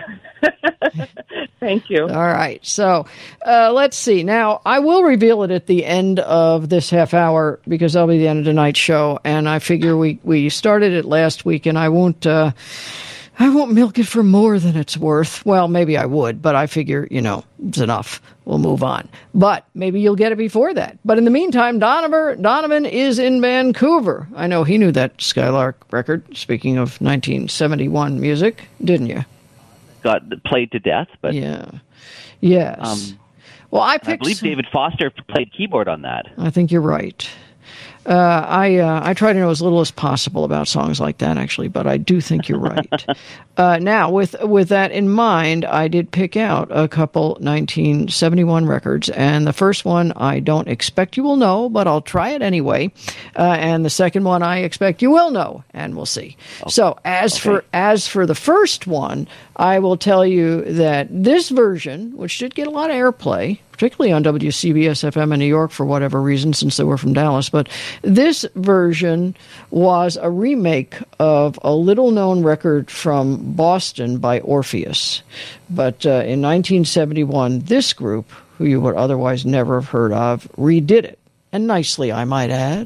Thank you. All right. So let's see. Now, I will reveal it at the end of this half hour because that'll be the end of tonight's show. And I figure we started it last week, and I won't milk it for more than it's worth. Well, maybe I would, but I figure, it's enough. We'll move on. But maybe you'll get it before that. But in the meantime, Donovan is in Vancouver. I know he knew that Skylark record, speaking of 1971 music, didn't you? Got played to death, but... Yeah. Yes. Well, I believe David Foster played keyboard on that. I think you're right. I try to know as little as possible about songs like that, actually, but I do think you're right. Now, with that in mind, I did pick out a couple 1971 records, and the first one I don't expect you will know, but I'll try it anyway. And the second one I expect you will know, and we'll see. Okay. So as for the first one, I will tell you that this version, which did get a lot of airplay, particularly on WCBS-FM in New York for whatever reason, since they were from Dallas. But this version was a remake of a little-known record from Boston by Orpheus. But in 1971, this group, who you would otherwise never have heard of, redid it. And nicely, I might add.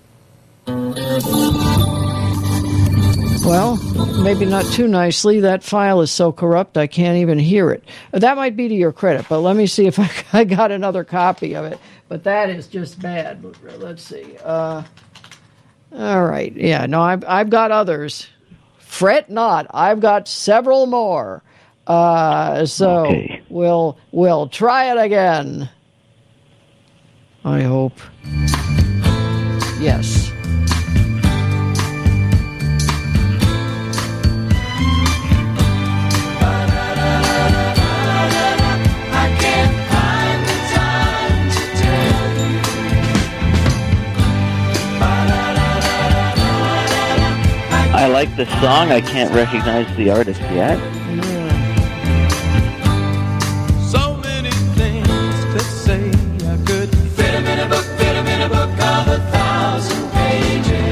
Well, maybe not too nicely. That file is so corrupt I can't even hear it. That might be to your credit, but let me see if I got another copy of it. But that is just bad. Let's see. All right. Yeah, no, I've got others. Fret not. I've got several more. Okay. We'll try it again. I hope. Yes. I like the song. I can't recognize the artist yet. So many things to say. I could fit them in a book of 1,000 pages.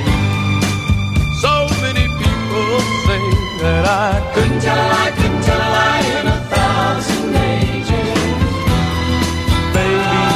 So many people say that I couldn't tell a lie in 1,000 pages. Baby,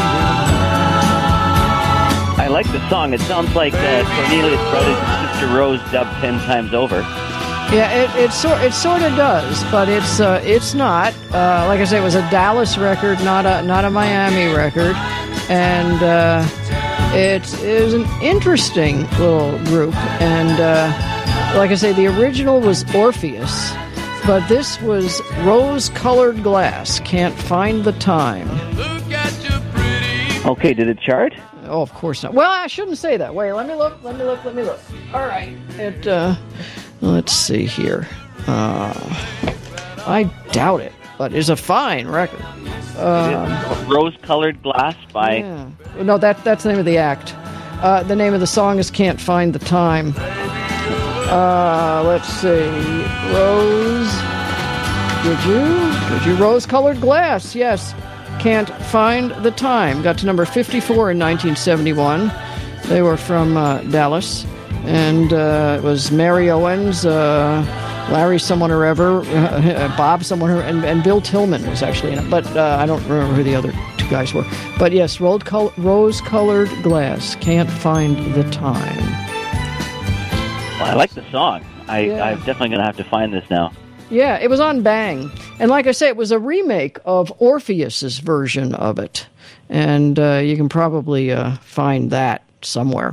I like the song. It sounds like Cornelius Brothers and Sister Rose dubbed 10 times over. Yeah, it sort of does, but it's not. Like I say, it was a Dallas record, not a Miami record, and it is an interesting little group. And like I say, the original was Orpheus, but this was Rose-Colored Glass. Can't find the time. Okay, did it chart? Oh, of course not. Well, I shouldn't say that. Wait, let me look. All right. Let's see here. I doubt it, but it's a fine record. Rose-Colored Glass by... Yeah. No, that's the name of the act. The name of the song is Can't Find the Time. Let's see. Did you? Rose-Colored Glass, yes. Can't Find the Time. Got to number 54 in 1971. They were from Dallas. And it was Mary Owens, Larry someone or ever, Bob someone or, and Bill Tillman was actually in it. But I don't remember who the other two guys were. But yes, Rose-Colored Glass. Can't Find the Time. Well, I like the song. I'm definitely going to have to find this now. Yeah, it was on Bang. And like I say, it was a remake of Orpheus's version of it. And you can probably find that somewhere.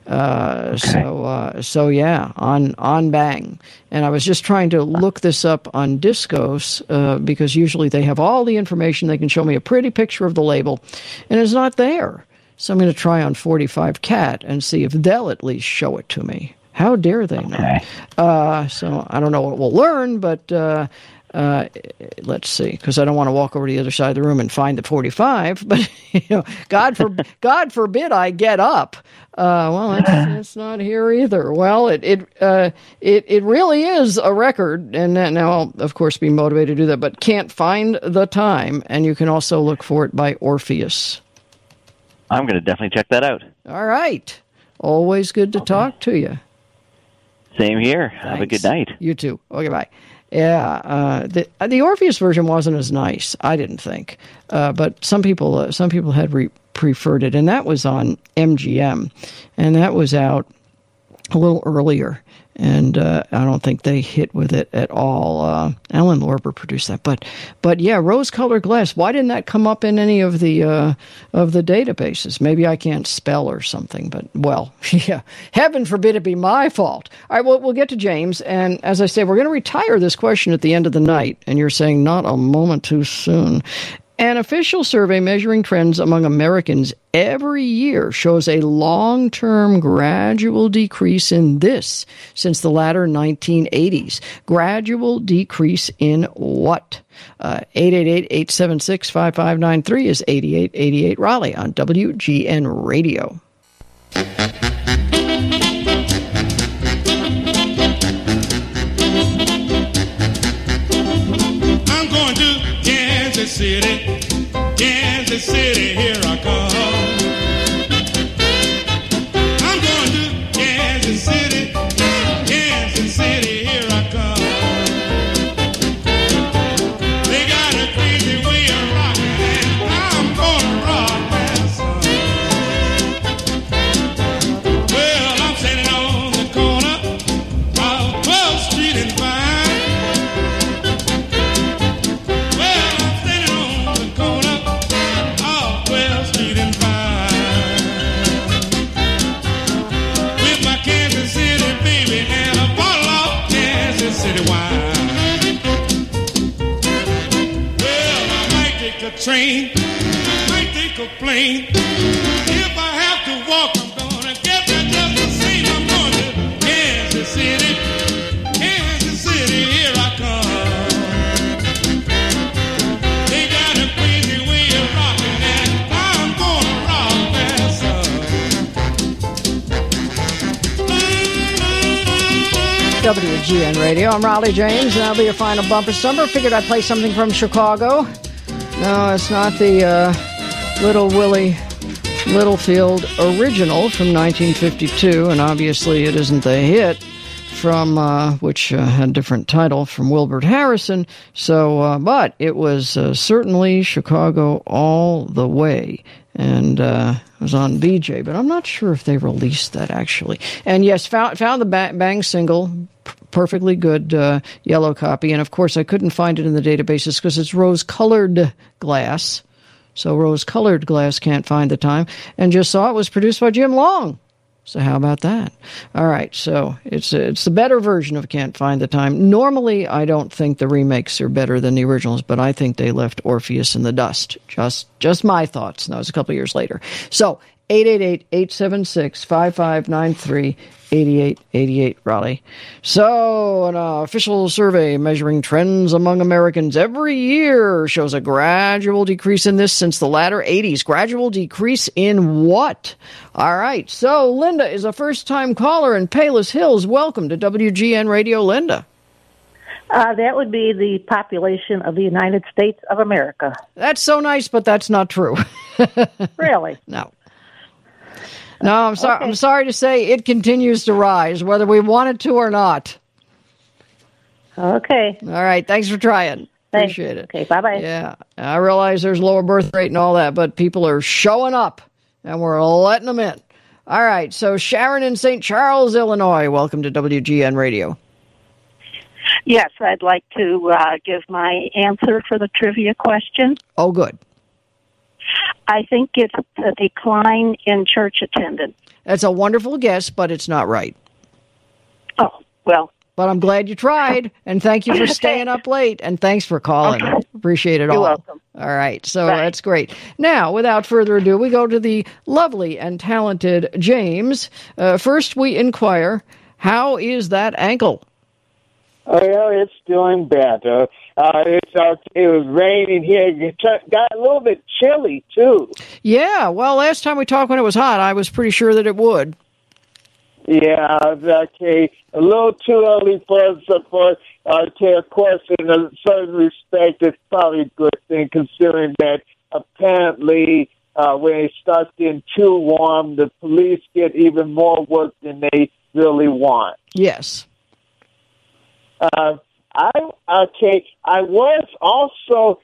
So yeah, on Bang. And I was just trying to look this up on Discos because usually they have all the information. They can show me a pretty picture of the label, and it's not there. So I'm going to try on 45 Cat and see if they'll at least show it to me. How dare they not? So I don't know what we'll learn, but let's see, because I don't want to walk over to the other side of the room and find the 45. But God forbid I get up. Well, it's not here either. Well, it really is a record, and now I'll of course be motivated to do that. But Can't Find the Time, and you can also look for it by Orpheus. I'm going to definitely check that out. All right. Always good to talk to you. Same here. Thanks. Have a good night. You too. Okay, bye. Yeah, the Orpheus version wasn't as nice, I didn't think, but some people had preferred it, and that was on MGM, and that was out a little earlier, and I don't think they hit with it at all. Alan Lorber produced that, but yeah, rose-colored glass. Why didn't that come up in any of the databases? Maybe I can't spell or something. But well, yeah, heaven forbid it be my fault. All right, we'll get to James, and as I say, we're going to retire this question at the end of the night. And you're saying not a moment too soon. An official survey measuring trends among Americans every year shows a long-term gradual decrease in this since the latter 1980s. Gradual decrease in what? 888-876-5593 is 8888 Raleigh on WGN Radio. I'm going to Kansas City, here I come. I'm going to Kansas City, here I come. They got a crazy way of rocking, and I'm gonna rock that song. Well, I'm standing on the corner of 12th Street and Vine. Train, might take a plane. If I have to walk, I'm gonna get there just the same. I'm going to Kansas City, here I come. They got a crazy way of rocking, and I'm gonna rock that song. WGN Radio. I'm Raleigh James, and that'll be your final bumper stumper. Figured I'd play something from Chicago. No, it's not the Little Willie Littlefield original from 1952, and obviously it isn't the hit from which had a different title from Wilbert Harrison. So, but it was certainly Chicago all the way, and it was on BJ. But I'm not sure if they released that actually. And yes, found the Bang single. Perfectly good yellow copy, and of course I couldn't find it in the databases because it's rose-colored glass, so rose-colored glass Can't Find the Time, and just saw it was produced by Jim Long. So how about that? All right, so it's the better version of Can't Find the Time. Normally I don't think the remakes are better than the originals, but I think they left Orpheus in the dust. Just my thoughts, and that was a couple years later. So 888-876-5593, 8888 Raleigh. So, an official survey measuring trends among Americans every year shows a gradual decrease in this since the latter 80s. Gradual decrease in what? All right, so Linda is a first-time caller in Palos Hills. Welcome to WGN Radio, Linda. That would be the population of the United States of America. That's so nice, but that's not true. Really? No. No, I'm sorry. Okay. I'm sorry to say it continues to rise, whether we want it to or not. Okay. All right. Thanks for trying. Appreciate it. Okay. Bye-bye. Yeah. I realize there's lower birth rate and all that, but people are showing up, and we're letting them in. All right. So Sharon in St. Charles, Illinois. Welcome to WGN Radio. Yes, I'd like to give my answer for the trivia question. Oh, good. I think it's a decline in church attendance. That's a wonderful guess, but it's not right. Oh, well. But I'm glad you tried, and thank you for staying up late, and thanks for calling. Okay. Appreciate it You're all. welcome. All right, so Bye. that's great. Now, without further ado, we go to the lovely and talented James. First, we inquire, how is that ankle? Oh, yeah, it's doing better. It was raining here. It got a little bit chilly, too. Yeah, well, last time we talked when it was hot, I was pretty sure that it would. Yeah, okay. A little too early for us, of course, in a certain respect, it's probably a good thing, considering that apparently when it starts getting too warm, the police get even more work than they really want. Yes. I was also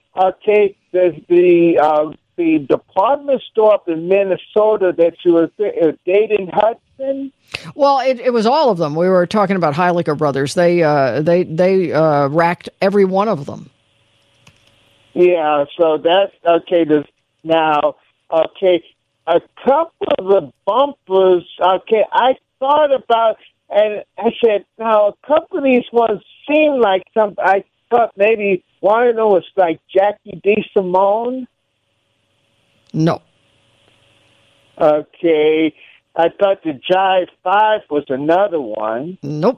the department store up in Minnesota that you were dating Hudson. Well, it was all of them. We were talking about Heiliger Brothers. They racked every one of them. Yeah, so that's okay. Now, a couple of the bumpers. Okay, I thought about, and I said, now a couple of these ones seem like some. I thought maybe one of them was like Jackie DeSimone. No. Okay. I thought the Jive 5 was another one. Nope.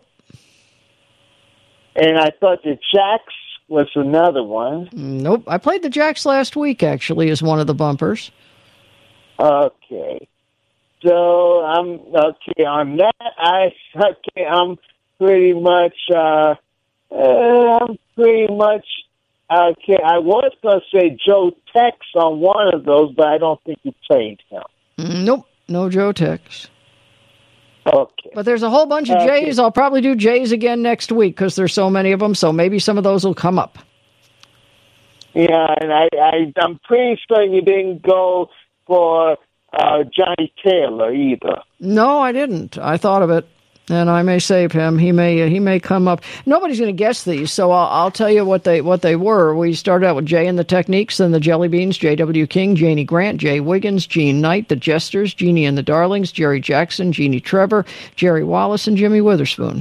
And I thought the Jacks was another one. Nope. I played the Jacks last week, actually, as one of the bumpers. Okay. So, on that, I'm pretty much, okay, I was going to say Joe Tex on one of those, but I don't think you played him. Nope, no Joe Tex. Okay. But there's a whole bunch of J's. I'll probably do J's again next week because there's so many of them, so maybe some of those will come up. Yeah, and I'm pretty sure you didn't go for Johnny Taylor either. No, I didn't. I thought of it. And I may save him. He may come up. Nobody's going to guess these, so I'll tell you what they were. We started out with Jay and the Techniques, then the Jelly Beans, J.W. King, Janie Grant, Jay Wiggins, Gene Knight, the Jesters, Jeannie and the Darlings, Jerry Jackson, Jeannie Trevor, Jerry Wallace, and Jimmy Witherspoon.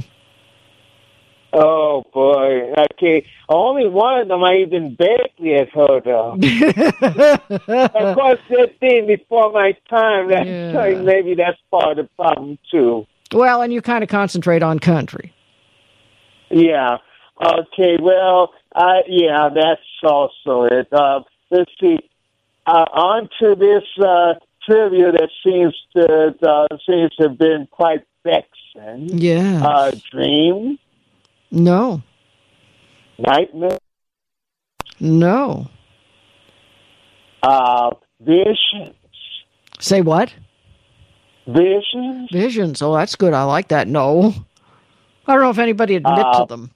Oh boy! Okay, only one of them I even barely had heard of. Of course, that thing before my time. Maybe that's part of the problem too. Well, and you kind of concentrate on country. Yeah. Okay. Well, that's also it. Let's see. On to this trivia that seems to have been quite vexing. Yeah. Dream. No. Nightmare. No. Visions. Say what? Visions? Visions. Oh, that's good. I like that. No. I don't know if anybody admit to them.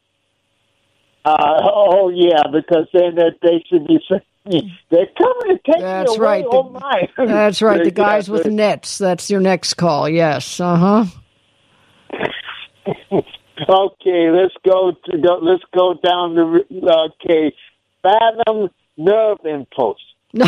Yeah, because then they should be saying, they're coming to take That's me away. right. Oh, my. That's right. The guys with nets. That's your next call. Yes. Uh-huh. Okay, let's go down the, Phantom Nerve Impulse. No.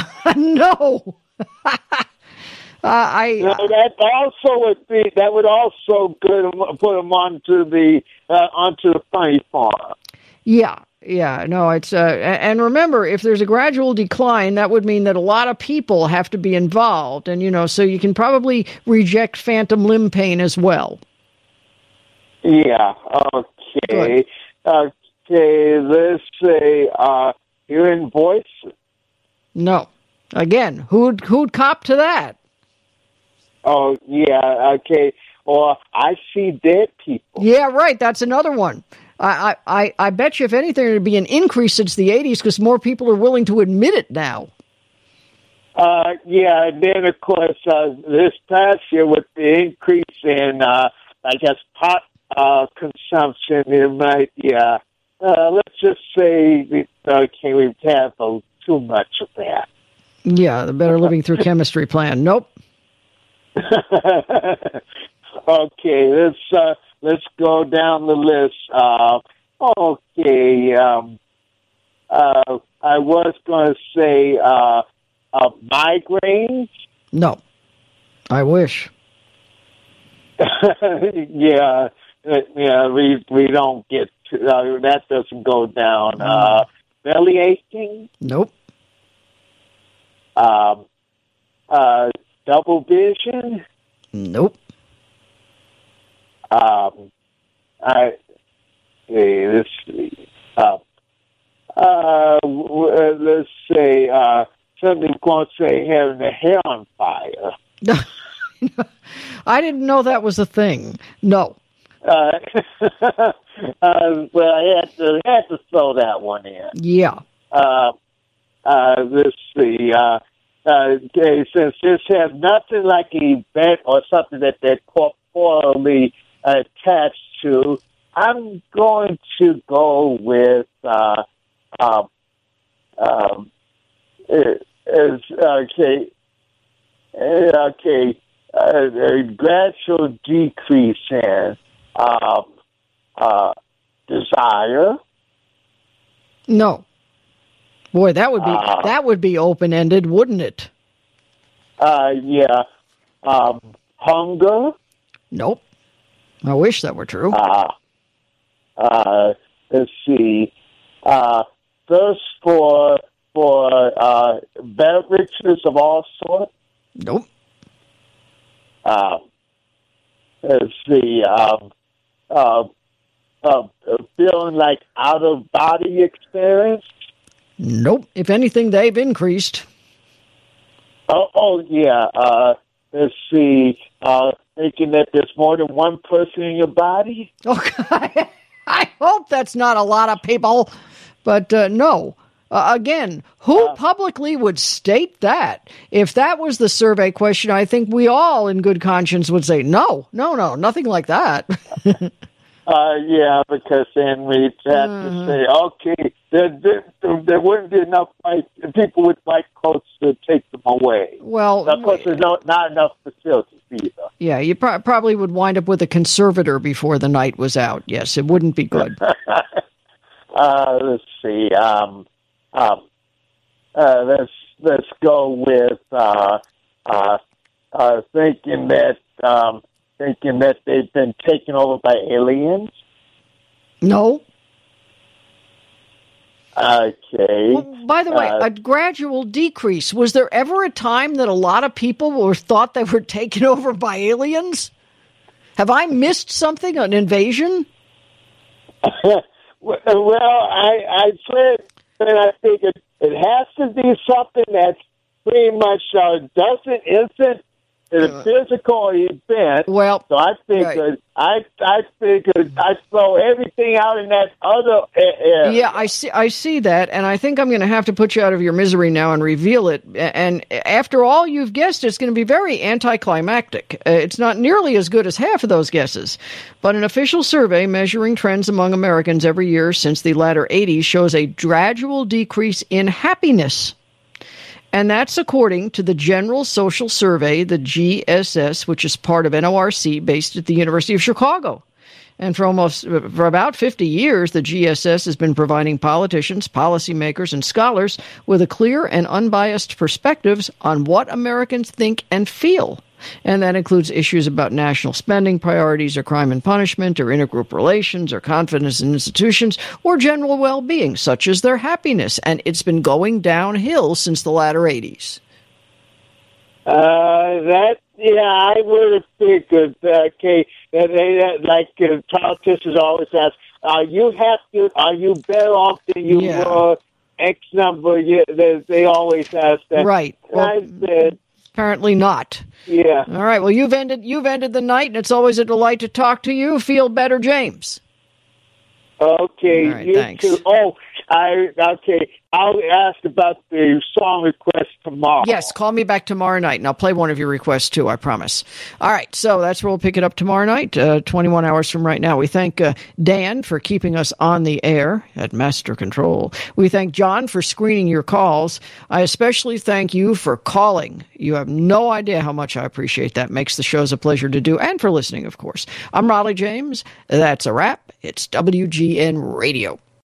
That would also put them onto the funny farm. Yeah, no, it's and remember, if there's a gradual decline, that would mean that a lot of people have to be involved, and so you can probably reject phantom limb pain as well. Yeah. Okay. Good. Okay. Let's say hearing voices. No. Again, who'd cop to that? Oh, yeah, okay. Or I see dead people. Yeah, right. That's another one. I bet you, if anything, there'd be an increase since the 80s because more people are willing to admit it now. Yeah, and then, of course, this past year with the increase in, pot consumption, it might, let's just say, we have too much of that. Yeah, the Better Living Through Chemistry plan. Nope. Okay, let's go down the list. I was going to say migraines. No, I wish. Yeah, we don't get to, that doesn't go down. Belly aching? Nope. Double vision? Nope. Let's see. Let's say something going to say having the hair on fire. I didn't know that was a thing. No. Well, I had to throw that one in. Yeah. Let's see. Okay, since this has nothing like an event or something that they're corporeally attached to, I'm going to go with a gradual decrease in desire. No. Boy, that would be open ended, wouldn't it? Yeah. Hunger. Nope. I wish that were true. Let's see. Thirst for beverages of all sorts. Nope. Let's see. Feeling like out of body experience. Nope. If anything, they've increased. Oh yeah. Let's see. Thinking that there's more than one person in your body. Okay. I hope that's not a lot of people, but no. Again, who publicly would state that? If that was the survey question, I think we all in good conscience would say, no, nothing like that. Yeah, because then we'd have to say, okay, there wouldn't be enough people with white coats to take them away. Well, of course, there's not enough facilities either. Yeah, you probably would wind up with a conservator before the night was out. Yes, it wouldn't be good. Let's see. Let's go with thinking that they've been taken over by aliens. No. Okay. Well, by the way, a gradual decrease. Was there ever a time that a lot of people thought they were taken over by aliens? Have I missed something, an invasion? Well, I said that I think it has to be something that's pretty much isn't a physical event. Well, so I figured I throw everything out in that other area. Yeah, I see that, and I think I'm going to have to put you out of your misery now and reveal it. And after all you've guessed, it's going to be very anticlimactic. It's not nearly as good as half of those guesses. But an official survey measuring trends among Americans every year since the latter 80s shows a gradual decrease in happiness. And that's according to the General Social Survey, the GSS, which is part of NORC based at the University of Chicago. And for about 50 years, the GSS has been providing politicians, policymakers, and scholars with a clear and unbiased perspectives on what Americans think and feel. And that includes issues about national spending priorities or crime and punishment or intergroup relations or confidence in institutions or general well-being, such as their happiness. And it's been going downhill since the latter 80s. I would have figured, okay, that politicians always ask, are you better off than you were X number? They always ask that. Right. Well, I said, apparently not. Yeah. All right. Well, you've ended the night, and it's always a delight to talk to you. Feel better, James. Okay. All right, you thanks. too. Oh, okay. I'll ask about the song request tomorrow. Yes, call me back tomorrow night, and I'll play one of your requests, too, I promise. All right, so that's where we'll pick it up tomorrow night, 21 hours from right now. We thank Dan for keeping us on the air at Master Control. We thank John for screening your calls. I especially thank you for calling. You have no idea how much I appreciate that. Makes the shows a pleasure to do, and for listening, of course. I'm Raleigh James. That's a wrap. It's WGN Radio.